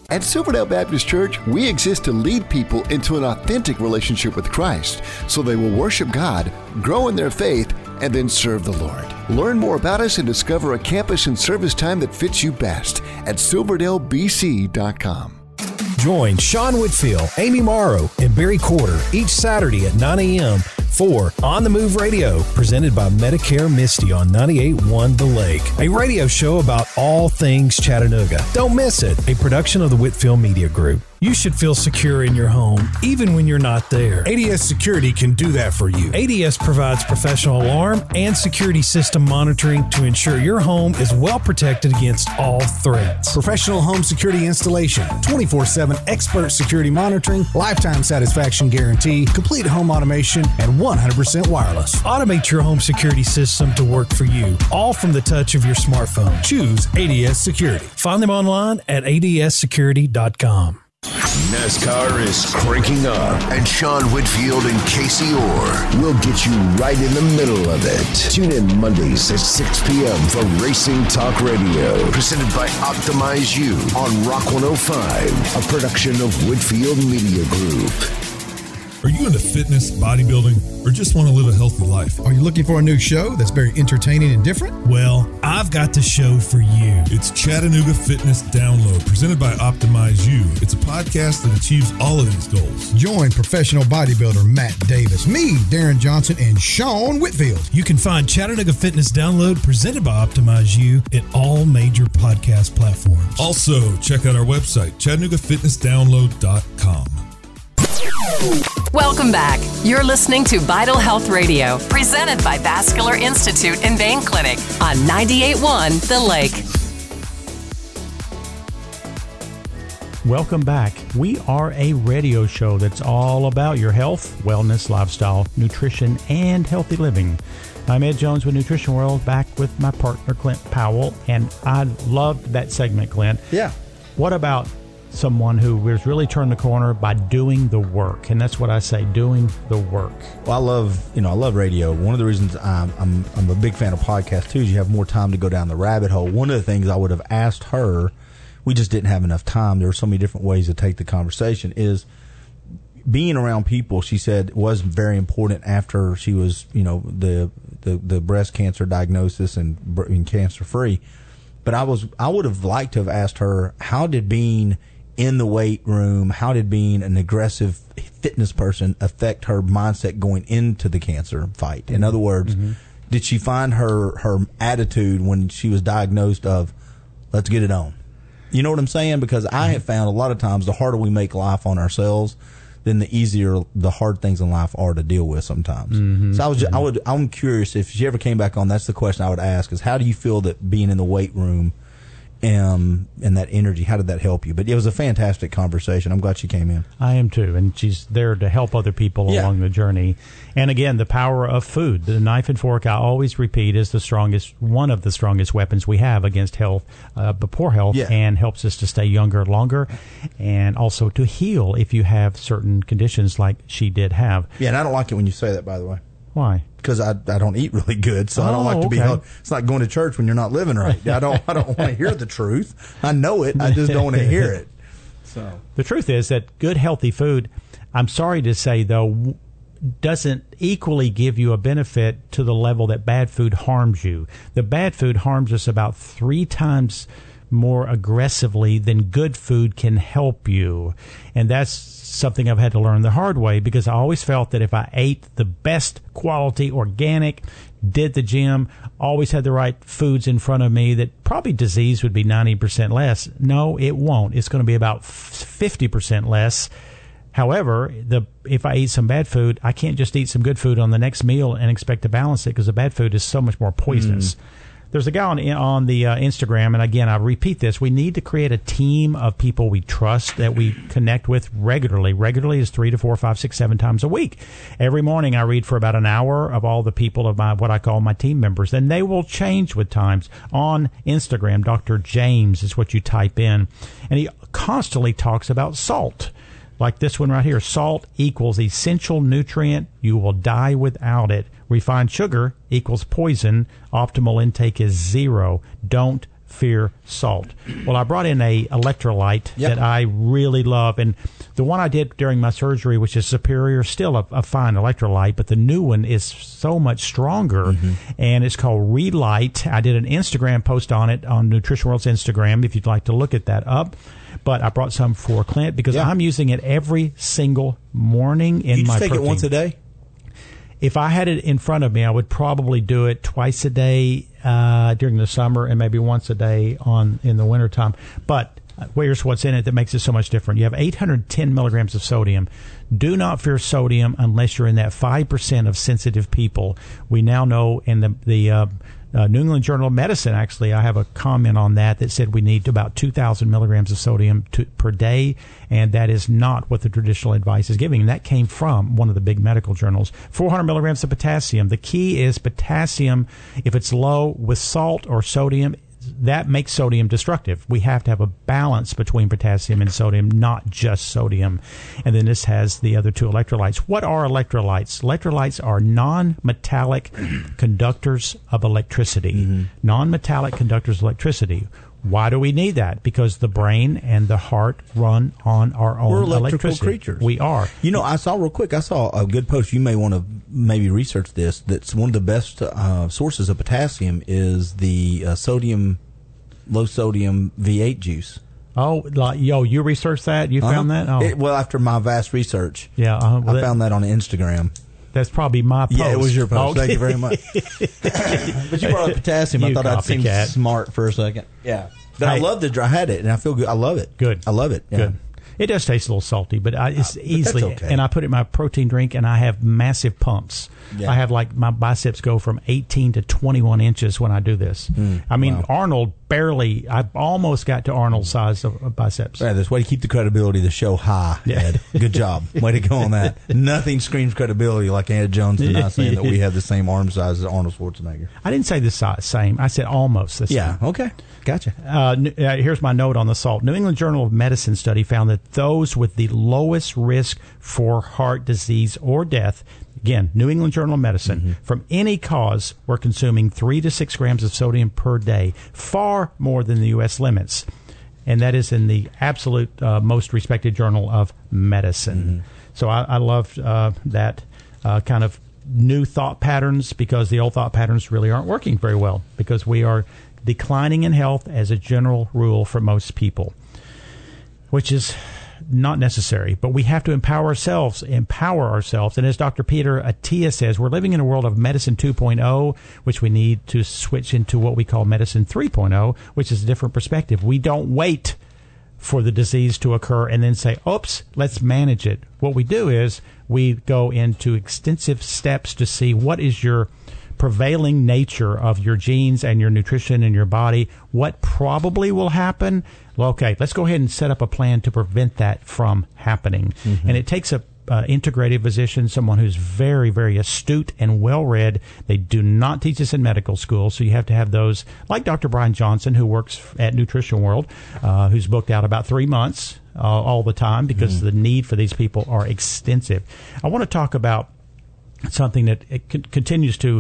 At Silverdale Baptist Church, we exist to lead people into an authentic relationship with Christ so they will worship God, grow in their faith, and then serve the Lord. Learn more about us and discover a campus and service time that fits you best at silverdalebc.com. Join Sean Whitfield, Amy Morrow, and Barry Corder each Saturday at 9 a.m. for On the Move Radio, presented by Medicare Misty on 98.1 The Lake, a radio show about all things Chattanooga. Don't miss it, a production of the Whitfield Media Group. You should feel secure in your home, even when you're not there. ADS Security can do that for you. ADS provides professional alarm and security system monitoring to ensure your home is well protected against all threats. Professional home security installation, 24/7 expert security monitoring, lifetime satisfaction guarantee, complete home automation, and 100% wireless. Automate your home security system to work for you, all from the touch of your smartphone. Choose ADS Security. Find them online at adssecurity.com. NASCAR is cranking up, and Sean Whitfield and Casey Orr will get you right in the middle of it. Tune in Mondays at 6 p.m. for Racing Talk Radio, presented by Optimize You on Rock 105, a production of Whitfield Media Group. Are you into fitness, bodybuilding, or just want to live a healthy life? Are you looking for a new show that's very entertaining and different? Well, I've got the show for you. It's Chattanooga Fitness Download, presented by Optimize You. It's a podcast that achieves all of these goals. Join professional bodybuilder Matt Davis, me, Darren Johnson, and Sean Whitfield. You can find Chattanooga Fitness Download, presented by Optimize You, at all major podcast platforms. Also, check out our website, ChattanoogaFitnessDownload.com. Welcome back. You're listening to Vital Health Radio, presented by Vascular Institute and Vein Clinic on 98.1 The Lake. Welcome back. We are a radio show that's all about your health, wellness, lifestyle, nutrition, and healthy living. I'm Ed Jones with Nutrition World, back with my partner, Clint Powell, and I loved that segment, Clint. Yeah. What about someone who has really turned the corner by doing the work? And that's what I say, doing the work. Well, I love radio. One of the reasons I'm a big fan of podcasts too is you have more time to go down the rabbit hole. One of the things I would have asked her, we just didn't have enough time. There were so many different ways to take the conversation, is being around people. She said was very important after she was, the breast cancer diagnosis and cancer free. But I would have liked to have asked her, how did being in the weight room, how did being an aggressive fitness person affect her mindset going into the cancer fight? In other words, did she find her attitude when she was diagnosed of, let's get it on? You know what I'm saying? Because I have found a lot of times the harder we make life on ourselves, then the easier the hard things in life are to deal with sometimes. So I'm curious if she ever came back on. That's the question I would ask: is how do you feel that being in the weight room and that energy, how did that help you? But it was a fantastic conversation. I'm glad she came in. I am too, and she's there to help other people along the journey. And again, the power of food. The knife and fork, I always repeat, is one of the strongest weapons we have against poor health, and helps us to stay younger longer, and also to heal if you have certain conditions like she did have. Yeah, and I don't like it when you say that, by the way. Why? Because I don't eat really good, so I don't like to be held. It's like going to church when you're not living right. I don't want to hear the truth. I know it. I just don't want to hear it. So the truth is that good, healthy food, I'm sorry to say, though, doesn't equally give you a benefit to the level that bad food harms you. The bad food harms us about 3 times more aggressively than good food can help you. And that's something I've had to learn the hard way, because I always felt that if I ate the best quality organic, did the gym, always had the right foods in front of me, that probably disease would be 90% less. No, it won't. It's going to be about 50% less. However, if I eat some bad food, I can't just eat some good food on the next meal and expect to balance it, because the bad food is so much more poisonous. There's a guy on the Instagram, and again, I repeat this, we need to create a team of people we trust that we connect with regularly. Regularly is 3 to 4, 5, 6, 7 times a week. Every morning I read for about an hour of all the people of what I call my team members, and they will change with times. On Instagram, Dr. James is what you type in, and he constantly talks about salt. Like this one right here, salt equals essential nutrient. You will die without it. Refined sugar equals poison. Optimal intake is 0. Don't fear salt. Well, I brought in a electrolyte that I really love, and the one I did during my surgery, which is Superior, still a fine electrolyte, but the new one is so much stronger, and it's called Relight. I did an Instagram post on it on Nutrition World's Instagram if you'd like to look at that up. But I brought some for Clint because I'm using it every single morning in my protein. You take it once a day? If I had it in front of me, I would probably do it twice a day during the summer and maybe once a day in the wintertime. But here's what's in it that makes it so much different. You have 810 milligrams of sodium. Do not fear sodium unless you're in that 5% of sensitive people. We now know in the New England Journal of Medicine, actually, I have a comment on that said we need about 2,000 milligrams of sodium per day, and that is not what the traditional advice is giving. And that came from one of the big medical journals. 400 milligrams of potassium. The key is potassium, if it's low with salt or sodium, that makes sodium destructive. We have to have a balance between potassium and sodium, not just sodium. And then this has the other two electrolytes. What are electrolytes? Electrolytes are non-metallic conductors of electricity. Non-metallic conductors of electricity. Why do we need that? Because the brain and the heart run on our own electrical electricity. Creatures. We are. You know, I saw a good post. You may want to maybe research this. That's one of the best sources of potassium is the low sodium V8 juice. Oh, you researched that? You found that? Oh. Well, after my vast research, I found that on Instagram. That's probably my post. Yeah, it was your post. Okay. Thank you very much. But you brought up potassium. I thought I'd seem smart for a second. Yeah. But I love I had it, and I feel good. I love it. Good. I love it. Yeah. Good. It does taste a little salty, but it's easily. That's okay. And I put it in my protein drink, and I have massive pumps. Yeah. I have my biceps go from 18 to 21 inches when I do this. Arnold barely. I almost got to Arnold's size of biceps. Yeah, this way to keep the credibility of the show high, Ed. Good job. Way to go on that. Nothing screams credibility like Ed Jones and I saying that we have the same arm size as Arnold Schwarzenegger. I didn't say the same. I said almost the same. Yeah, okay. Gotcha. Here's my note on the salt. New England Journal of Medicine study found that those with the lowest risk for heart disease or death, again, New England Journal of Medicine, from any cause were consuming 3 to 6 grams of sodium per day, far more than the U.S. limits. And that is in the absolute most respected journal of medicine. So I loved that kind of new thought patterns, because the old thought patterns really aren't working very well, because we are declining in health as a general rule for most people, which is not necessary. But we have to empower ourselves. And as Dr. Peter Attia says, we're living in a world of medicine 2.0, which we need to switch into what we call medicine 3.0, which is a different perspective. We don't wait for the disease to occur and then say, oops, let's manage it. What we do is we go into extensive steps to see what is your prevailing nature of your genes and your nutrition and your body, what probably will happen. Well, okay, let's go ahead and set up a plan to prevent that from happening. And it takes a integrative physician, someone who's very, very astute and well-read. They do not teach this in medical school, so you have to have those, like Dr. Brian Johnson, who works at Nutrition World, who's booked out about 3 months all the time, because the need for these people are extensive. I want to talk about something that continues to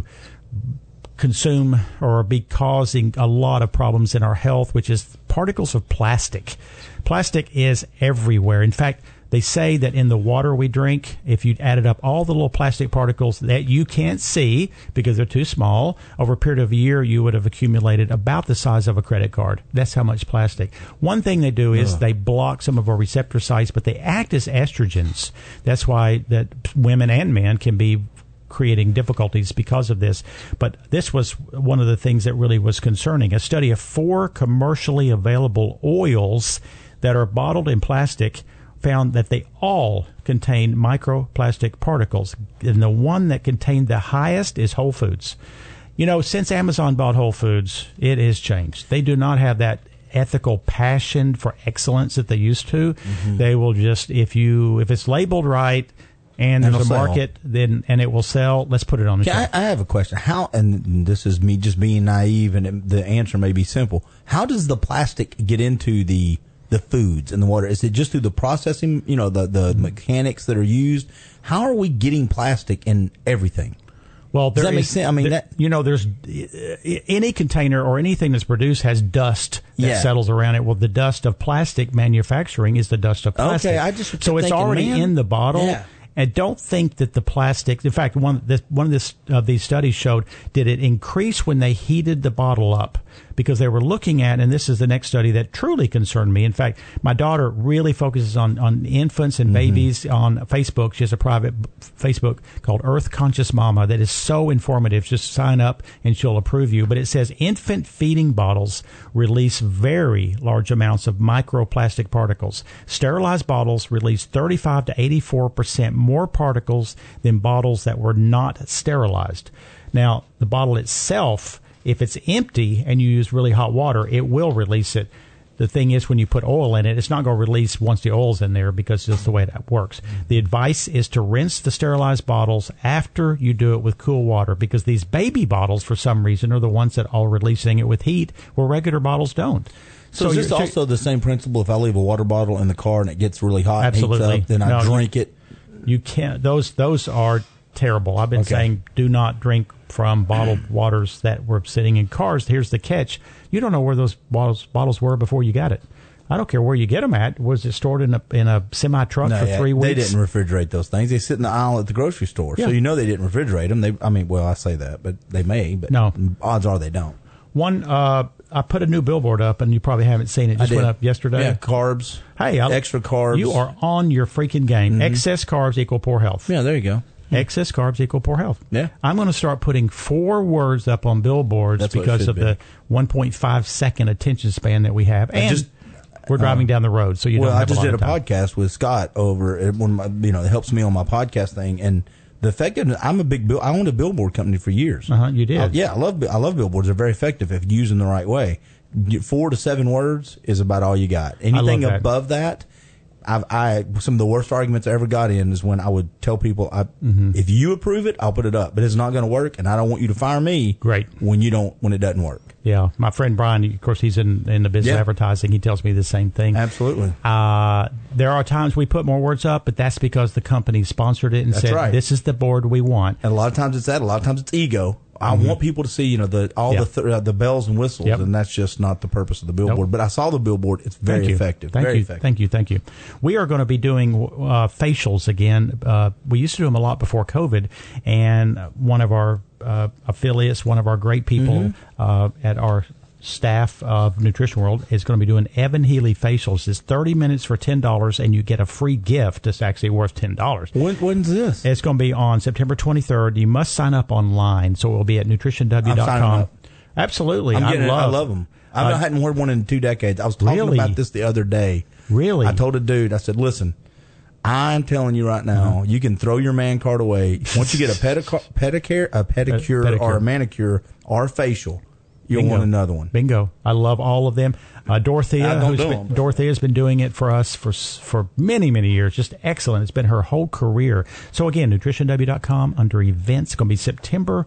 consume or be causing a lot of problems in our health, which is particles of plastic. Plastic is everywhere. In fact, they say that in the water we drink, if you added up all the little plastic particles that you can't see because they're too small, over a period of a year, you would have accumulated about the size of a credit card. That's how much plastic. One thing they do is they block some of our receptor sites, but they act as estrogens. That's why that women and men can be creating difficulties because of this. But this was one of the things that really was concerning. A study of 4 commercially available oils that are bottled in plastic found that they all contain microplastic particles. And the one that contained the highest is Whole Foods. You know, since Amazon bought Whole Foods, it has changed. They do not have that ethical passion for excellence that they used to. They will just, if it's labeled right, and there's a market, then it will sell. Let's put it on the shelf. I have a question. How, and this is me just being naive, and the answer may be simple. How does the plastic get into the foods and the water? Is it just through the processing, the mechanics that are used? How are we getting plastic in everything? Well, does that make sense? I mean, there's any container or anything that's produced has dust that settles around it. Well, the dust of plastic manufacturing is the dust of plastic. Okay, so it's already in the bottle. Yeah. And don't think that the plastic. In fact, one of these studies showed, did it increase when they heated the bottle up? Because they were looking at, and this is the next study that truly concerned me. In fact, my daughter really focuses on infants and babies on Facebook. She has a private Facebook called Earth Conscious Mama that is so informative. Just sign up and she'll approve you. But it says infant feeding bottles release very large amounts of microplastic particles. Sterilized bottles release 35 to 84% more particles than bottles that were not sterilized. Now, the bottle itself, if it's empty and you use really hot water, it will release it. The thing is, when you put oil in it, it's not going to release once the oil's in there because that's the way that works. The advice is to rinse the sterilized bottles after you do it with cool water, because these baby bottles, for some reason, are the ones that are releasing it with heat, where regular bottles don't. So is this also the same principle? If I leave a water bottle in the car and it gets really hot and heats up, then I drink it? You can't. Those are terrible. I've been saying do not drink from bottled waters that were sitting in cars. Here's the catch. You don't know where those bottles were before you got it. I don't care where you get them at. Was it stored in a semi-truck for 3 weeks? They didn't refrigerate those things. They sit in the aisle at the grocery store. Yeah. So you know they didn't refrigerate them. I say that, but they may. But no, odds are they don't. I put a new billboard up, and you probably haven't seen it. Just went up yesterday. Yeah, carbs. Hey, extra carbs. You are on your freaking game. Mm-hmm. Excess carbs equal poor health. Yeah, there you go. Excess carbs equal poor health. Yeah. I'm going to start putting 4 words up on billboards because of the 1.5 second attention span that we have. And we're driving down the road, so you don't have I just did a time. podcast with Scott over at one of my, it helps me on my podcast thing, and the effectiveness. I owned a billboard company for years. You did. I love billboards. They're very effective if used in the right way. 4 to 7 words is about all you got. Anything above that, some of the worst arguments I ever got in is when I would tell people, if you approve it, I'll put it up, but it's not going to work, and I don't want you to fire me. When it doesn't work. Yeah, my friend Brian, of course, he's in the business of advertising. He tells me the same thing. Absolutely. There are times we put more words up, but that's because the company sponsored it and said, this is the board we want. And a lot of times it's that. A lot of times it's ego. I want people to see, the bells and whistles, and that's just not the purpose of the billboard. But I saw the billboard; it's very effective. Thank you. We are going to be doing facials again. We used to do them a lot before COVID, and one of our affiliates, one of our great people at our staff of Nutrition World is going to be doing Evan Healy facials. It's 30 minutes for $10, and you get a free gift that's actually worth $10. When's this? It's going to be on September 23rd. You must sign up online, so it will be at nutritionw.com. Absolutely. I love them. I hadn't heard one in 2 decades. I was talking about this the other day. Really? I told a dude, I said, listen, I'm telling you right now, you can throw your man card away. Once you get a pedicure or a manicure or a facial, you'll want another one. Bingo. I love all of them. Dorothea's been doing it for us for many, many years. Just excellent. It's been her whole career. So again, nutritionw.com under events. It's going to be September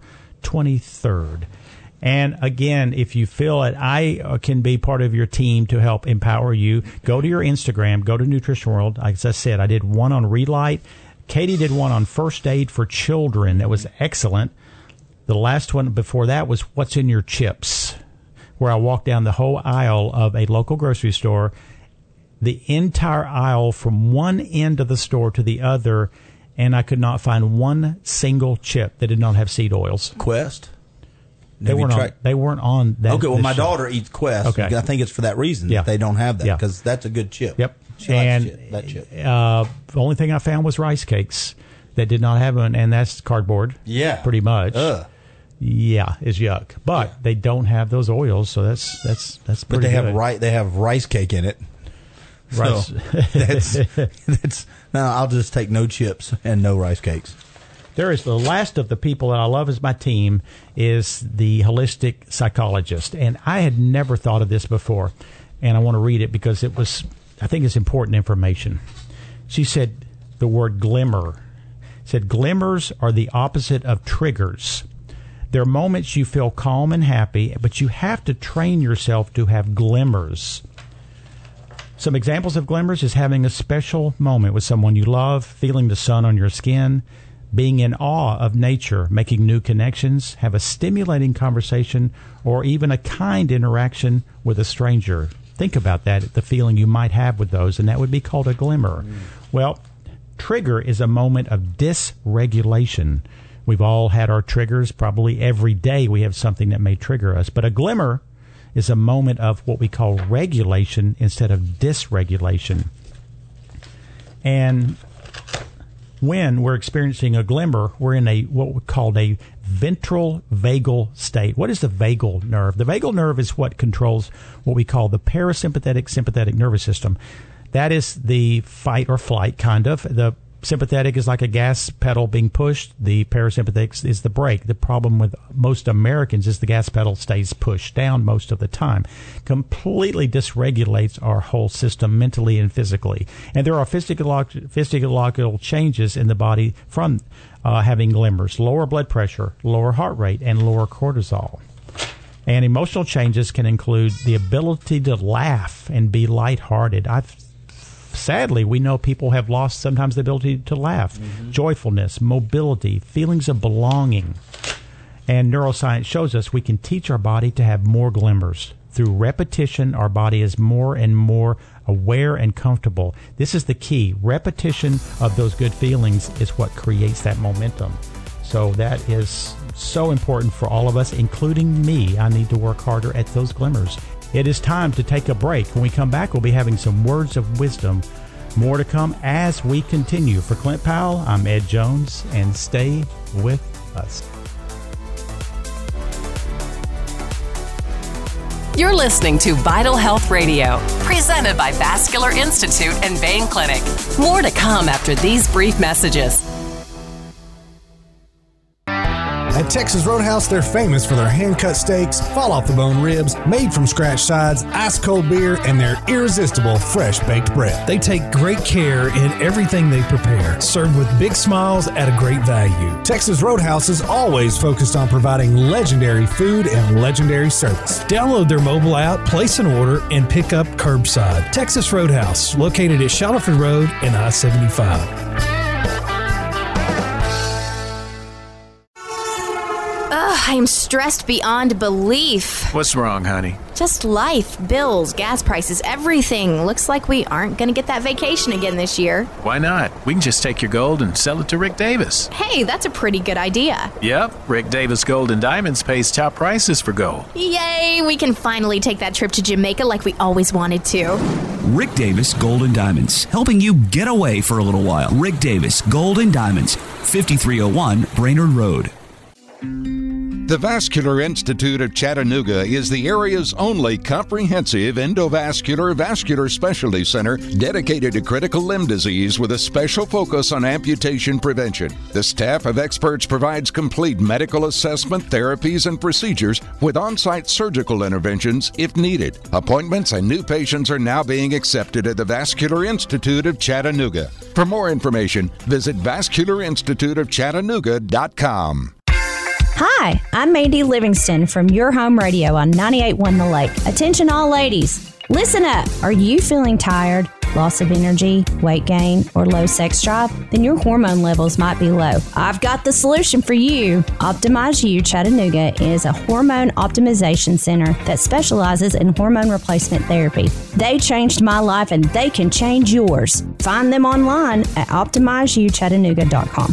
23rd. And again, if you feel that I can be part of your team to help empower you, go to your Instagram, go to Nutrition World. As I said, I did one on Relight. Katie did one on first aid for children. That was excellent. The last one before that was What's in Your Chips, where I walked down the whole aisle of a local grocery store, the entire aisle from one end of the store to the other, and I could not find one single chip that did not have seed oils. Quest? They weren't on that. Okay, well, my daughter eats Quest. Okay. I think it's for that reason that they don't have that, because that's a good chip. Yep. She likes that chip. The only thing I found was rice cakes that did not have one, and that's cardboard. Yeah. Pretty much. Yeah, it's yuck. But they don't have those oils, so that's pretty But they good. They have rice cake in it. Rice. So that's I'll just take no chips and no rice cakes. There is the last of the people that I love as my team is the holistic psychologist. And I had never thought of this before. And I want to read it because I think it's important information. She said the word glimmer. Said glimmers are the opposite of triggers. There are moments you feel calm and happy, but you have to train yourself to have glimmers. Some examples of glimmers is having a special moment with someone you love, feeling the sun on your skin, being in awe of nature, making new connections, have a stimulating conversation, or even a kind interaction with a stranger. Think about that, the feeling you might have with those, and that would be called a glimmer. Well, trigger is a moment of dysregulation. We've all had our triggers. Probably every day we have something that may trigger us. But a glimmer is a moment of what we call regulation instead of dysregulation. And when we're experiencing a glimmer, we're in what we call a ventral vagal state. What is the vagal nerve? The vagal nerve is what controls what we call the parasympathetic sympathetic nervous system. That is the fight or flight, kind of. The sympathetic is like a gas pedal being pushed. The parasympathetic is the brake. The problem with most Americans is the gas pedal stays pushed down most of the time. Completely dysregulates our whole system mentally and physically. And there are physiological changes in the body from having glimmers. Lower blood pressure, lower heart rate, and lower cortisol. And emotional changes can include the ability to laugh and be lighthearted. Sadly, we know people have lost sometimes the ability to laugh, joyfulness, mobility, feelings of belonging. And neuroscience shows us we can teach our body to have more glimmers. Through repetition, our body is more and more aware and comfortable. This is the key. Repetition of those good feelings is what creates that momentum. So that is so important for all of us, including me. I need to work harder at those glimmers. It is time to take a break. When we come back, we'll be having some words of wisdom. More to come as we continue. For Clint Powell, I'm Ed Jones, and stay with us. You're listening to Vital Health Radio, presented by Vascular Institute and Vein Clinic. More to come after these brief messages. At Texas Roadhouse, they're famous for their hand-cut steaks, fall-off-the-bone ribs, made-from-scratch sides, ice-cold beer, and their irresistible fresh-baked bread. They take great care in everything they prepare, served with big smiles at a great value. Texas Roadhouse is always focused on providing legendary food and legendary service. Download their mobile app, place an order, and pick up curbside. Texas Roadhouse, located at Shuttleford Road and I-75. I am stressed beyond belief. What's wrong, honey? Just life, bills, gas prices, everything. Looks like we aren't going to get that vacation again this year. Why not? We can just take your gold and sell it to Rick Davis. Hey, that's a pretty good idea. Yep, Rick Davis Gold and Diamonds pays top prices for gold. Yay, we can finally take that trip to Jamaica like we always wanted to. Rick Davis Gold and Diamonds, helping you get away for a little while. Rick Davis Gold and Diamonds, 5301 Brainerd Road. The Vascular Institute of Chattanooga is the area's only comprehensive endovascular vascular specialty center dedicated to critical limb disease with a special focus on amputation prevention. The staff of experts provides complete medical assessment, therapies, and procedures with on-site surgical interventions if needed. Appointments and new patients are now being accepted at the Vascular Institute of Chattanooga. For more information, visit vascularinstituteofchattanooga.com. Hi, I'm Mandy Livingston from Your Home Radio on 98.1 The Lake. Attention all ladies, listen up. Are you feeling tired, loss of energy, weight gain, or low sex drive? Then your hormone levels might be low. I've got the solution for you. Optimize You Chattanooga is a hormone optimization center that specializes in hormone replacement therapy. They changed my life and they can change yours. Find them online at optimizeyouchattanooga.com.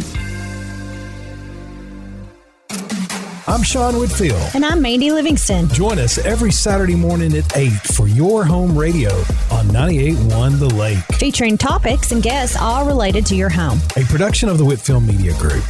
I'm Sean Whitfield. And I'm Mandy Livingston. Join us every Saturday morning at 8 for Your Home Radio on 98.1 The Lake. Featuring topics and guests all related to your home. A production of the Whitfield Media Group.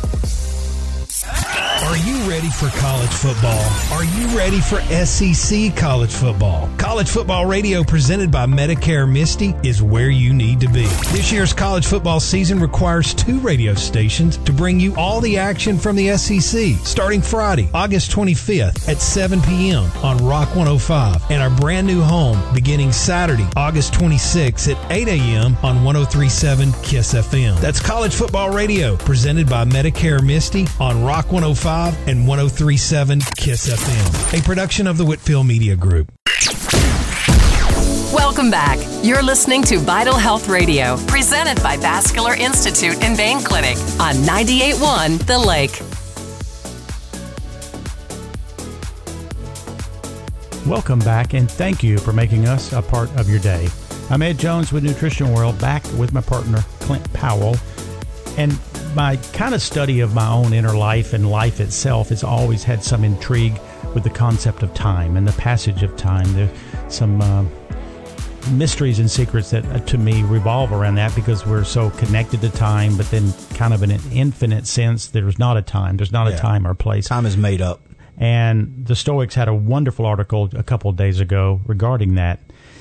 Are you ready for college football? Are you ready for SEC college football? College Football Radio, presented by Medicare Misty, is where you need to be. This year's college football season requires 2 radio stations to bring you all the action from the SEC, starting Friday, August 25th at 7 p.m. on Rock 105, and our brand new home beginning Saturday, August 26th at 8 a.m. on 103.7 KISS FM. That's College Football Radio, presented by Medicare Misty on Rock 105 and 103.7 KISS FM, a production of the Whitfield Media Group. Welcome Welcome back. You're listening to Vital Health Radio, presented by Vascular Institute and Vein Clinic on 98.1 The Lake. Welcome back, and thank you for making us a part of your day. I'm Ed Jones with Nutrition World, back with my partner, Clint Powell. And my kind of study of my own inner life and life itself has always had some intrigue with the concept of time and the passage of time. There's some mysteries and secrets that to me revolve around that, because we're so connected to time, but then kind of in an infinite sense, there's not a time. There's not a time or place. Time is made up. And the Stoics had a wonderful article a couple of days ago regarding that.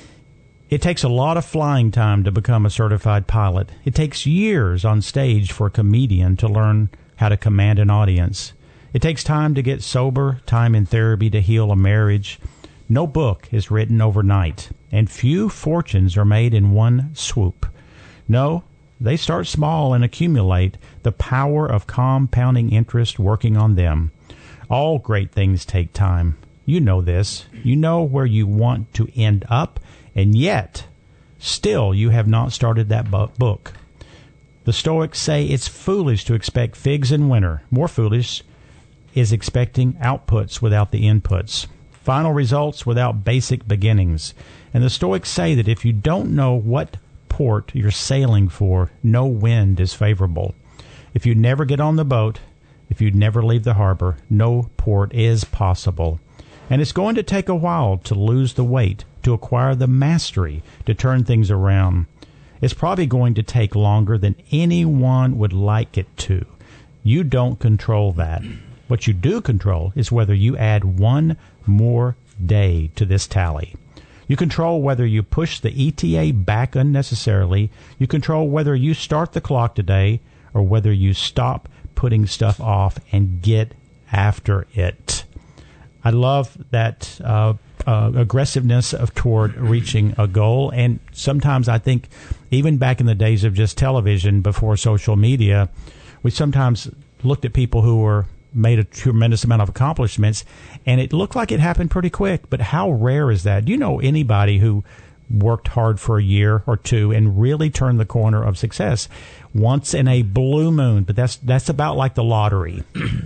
It takes a lot of flying time to become a certified pilot. It takes years on stage for a comedian to learn how to command an audience. It takes time to get sober, time in therapy to heal a marriage. No book is written overnight, and few fortunes are made in one swoop. No, they start small and accumulate, the power of compounding interest working on them. All great things take time. You know this. You know where you want to end up, and yet, still you have not started that book. The Stoics say it's foolish to expect figs in winter. More foolish is expecting outputs without the inputs. Final results without basic beginnings. And the Stoics say that if you don't know what port you're sailing for, no wind is favorable. If you never get on the boat, if you never leave the harbor, no port is possible. And it's going to take a while to lose the weight, to acquire the mastery, to turn things around. It's probably going to take longer than anyone would like it to. You don't control that. What you do control is whether you add one more day to this tally. You control whether you push the ETA back unnecessarily. You control whether you start the clock today or whether you stop putting stuff off and get after it. I love that aggressiveness toward reaching a goal. And sometimes I think even back in the days of just television before social media, we sometimes looked at people who were made a tremendous amount of accomplishments, and it looked like it happened pretty quick. But how rare is that? Do you know anybody who worked hard for a year or two and really turned the corner of success? Once in a blue moon, but that's about like the lottery.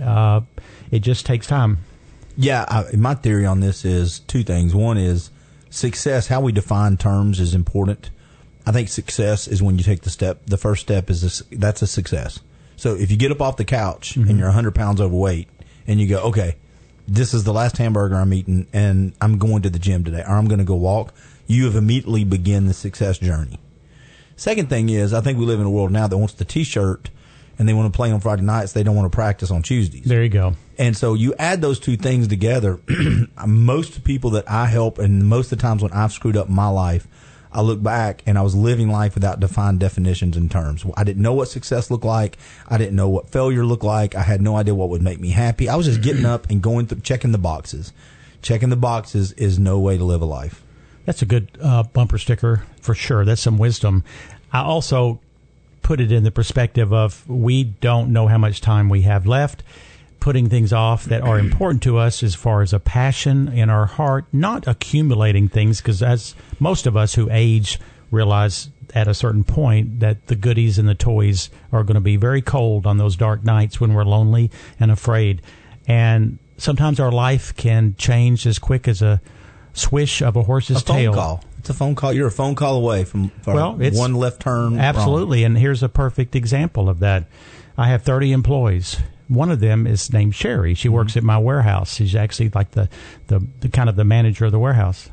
It just takes time. Yeah, my theory on this is two things. One is success. How we define terms is important. I think success is when you take the step. The first step is that's a success. So if you get up off the couch and you're 100 pounds overweight and you go, okay, this is the last hamburger I'm eating and I'm going to the gym today, or I'm going to go walk, you have immediately begun the success journey. Second thing is, I think we live in a world now that wants the T-shirt and they want to play on Friday nights. They don't want to practice on Tuesdays. There you go. And so you add those two things together. Most people that I help, and most of the times when I've screwed up my life, I look back and I was living life without defined definitions and terms. I didn't know what success looked like. I didn't know what failure looked like. I had no idea what would make me happy. I was just getting up and going through, checking the boxes. Checking the boxes is no way to live a life. That's a good bumper sticker for sure. That's some wisdom. I also put it in the perspective of we don't know how much time we have left. Putting things off that are important to us as far as a passion in our heart, not accumulating things, because as most of us who age realize at a certain point that the goodies and the toys are going to be very cold on those dark nights when we're lonely and afraid. And sometimes our life can change as quick as a swish of a horse's tail. Phone call. It's a phone call. You're a phone call away from one left turn. Absolutely. Wrong. And here's a perfect example of that. I have 30 employees. One of them is named Sherry. She works at my warehouse. She's actually like the kind of the manager of the warehouse.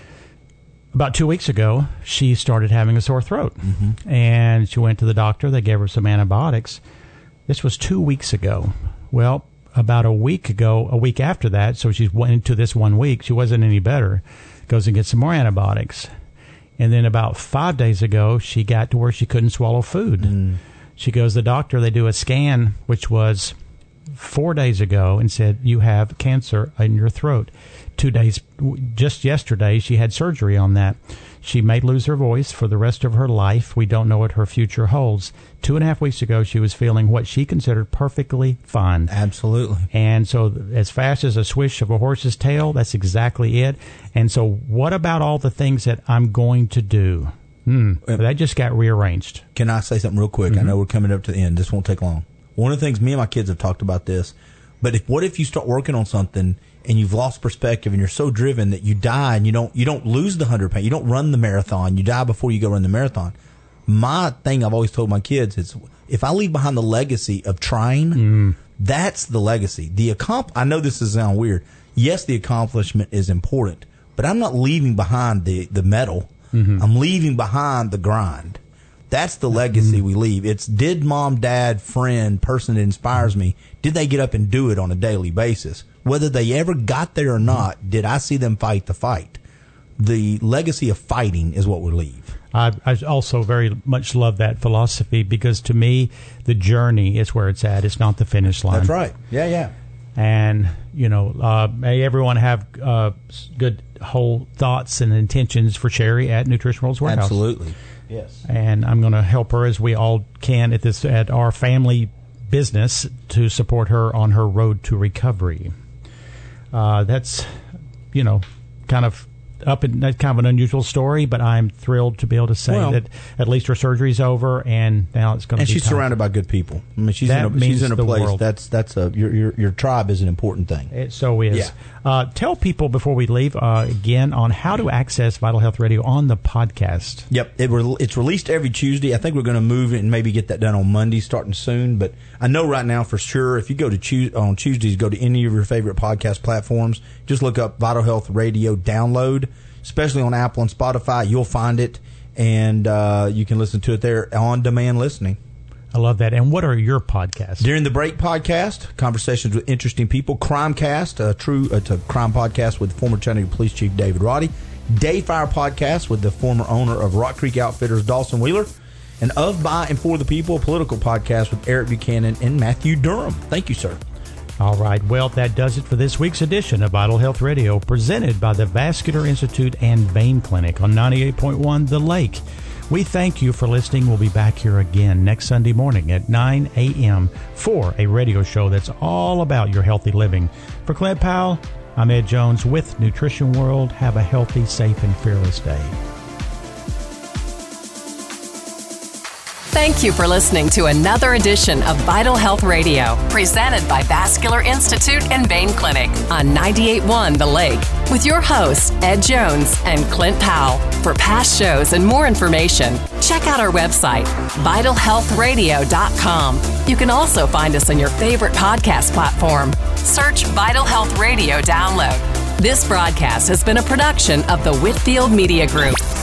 About 2 weeks ago, she started having a sore throat. And she went to the doctor. They gave her some antibiotics. This was 2 weeks ago. Well, about a week after that, so she went into this 1 week, she wasn't any better, goes and gets some more antibiotics. And then about 5 days ago, she got to where she couldn't swallow food. She goes to the doctor. They do a scan, which was 4 days ago, and said, you have cancer in your throat. 2 days, just yesterday, she had surgery on that. She may lose her voice for the rest of her life. We don't know what her future holds. 2.5 weeks ago, she was feeling what she considered perfectly fine. Absolutely. And so as fast as a swish of a horse's tail, that's exactly it. And so what about all the things that I'm going to do? That just got rearranged. Can I say something real quick? I know we're coming up to the end. This won't take long. One of the things, me and my kids have talked about this, but what if you start working on something and you've lost perspective and you're so driven that you die and you don't lose the 100 pounds, you don't run the marathon, you die before you go run the marathon. My thing I've always told my kids is, if I leave behind the legacy of trying, that's the legacy. I know this is sound weird. Yes, the accomplishment is important, but I'm not leaving behind the medal. I'm leaving behind the grind. That's the legacy we leave. It's, did mom, dad, friend, person that inspires me, did they get up and do it on a daily basis? Whether they ever got there or not, did I see them fight the fight? The legacy of fighting is what we leave. I also very much love that philosophy, because to me, the journey is where it's at. It's not the finish line. That's right. Yeah. And, may everyone have good whole thoughts and intentions for Sherry at Nutrition World's Warehouse. Absolutely. Yes. And I'm going to help her as we all can at our family business to support her on her road to recovery. That's, kind of that's kind of an unusual story, but I'm thrilled to be able to say that at least her surgery's over, and now it's going to be. And she's surrounded by good people. I mean, she's in a place world. That's your tribe is an important thing. It so is. Yeah. Tell people before we leave again on how to access Vital Health Radio on the podcast. Yep, it's released every Tuesday. I think we're going to move it and maybe get that done on Monday, starting soon. But I know right now for sure, if you go to on Tuesdays, go to any of your favorite podcast platforms. Just look up Vital Health Radio Download, especially on Apple and Spotify. You'll find it, and you can listen to it there on demand listening. I love that. And what are your podcasts? During the Break podcast, conversations with interesting people. Crimecast, it's a crime podcast with former Chattanooga Police Chief David Roddy. Dayfire podcast with the former owner of Rock Creek Outfitters, Dawson Wheeler. And Of, By, and For the People, a political podcast with Eric Buchanan and Matthew Durham. Thank you, sir. All right. Well, that does it for this week's edition of Vital Health Radio, presented by the Vascular Institute and Vein Clinic on 98.1 The Lake. We thank you for listening. We'll be back here again next Sunday morning at 9 a.m. for a radio show that's all about your healthy living. For Clint Powell, I'm Ed Jones with Nutrition World. Have a healthy, safe, and fearless day. Thank you for listening to another edition of Vital Health Radio, presented by Vascular Institute and Vein Clinic on 98.1 The Lake, with your hosts, Ed Jones and Clint Powell. For past shows and more information, check out our website, vitalhealthradio.com. You can also find us on your favorite podcast platform. Search Vital Health Radio Download. This broadcast has been a production of the Whitfield Media Group.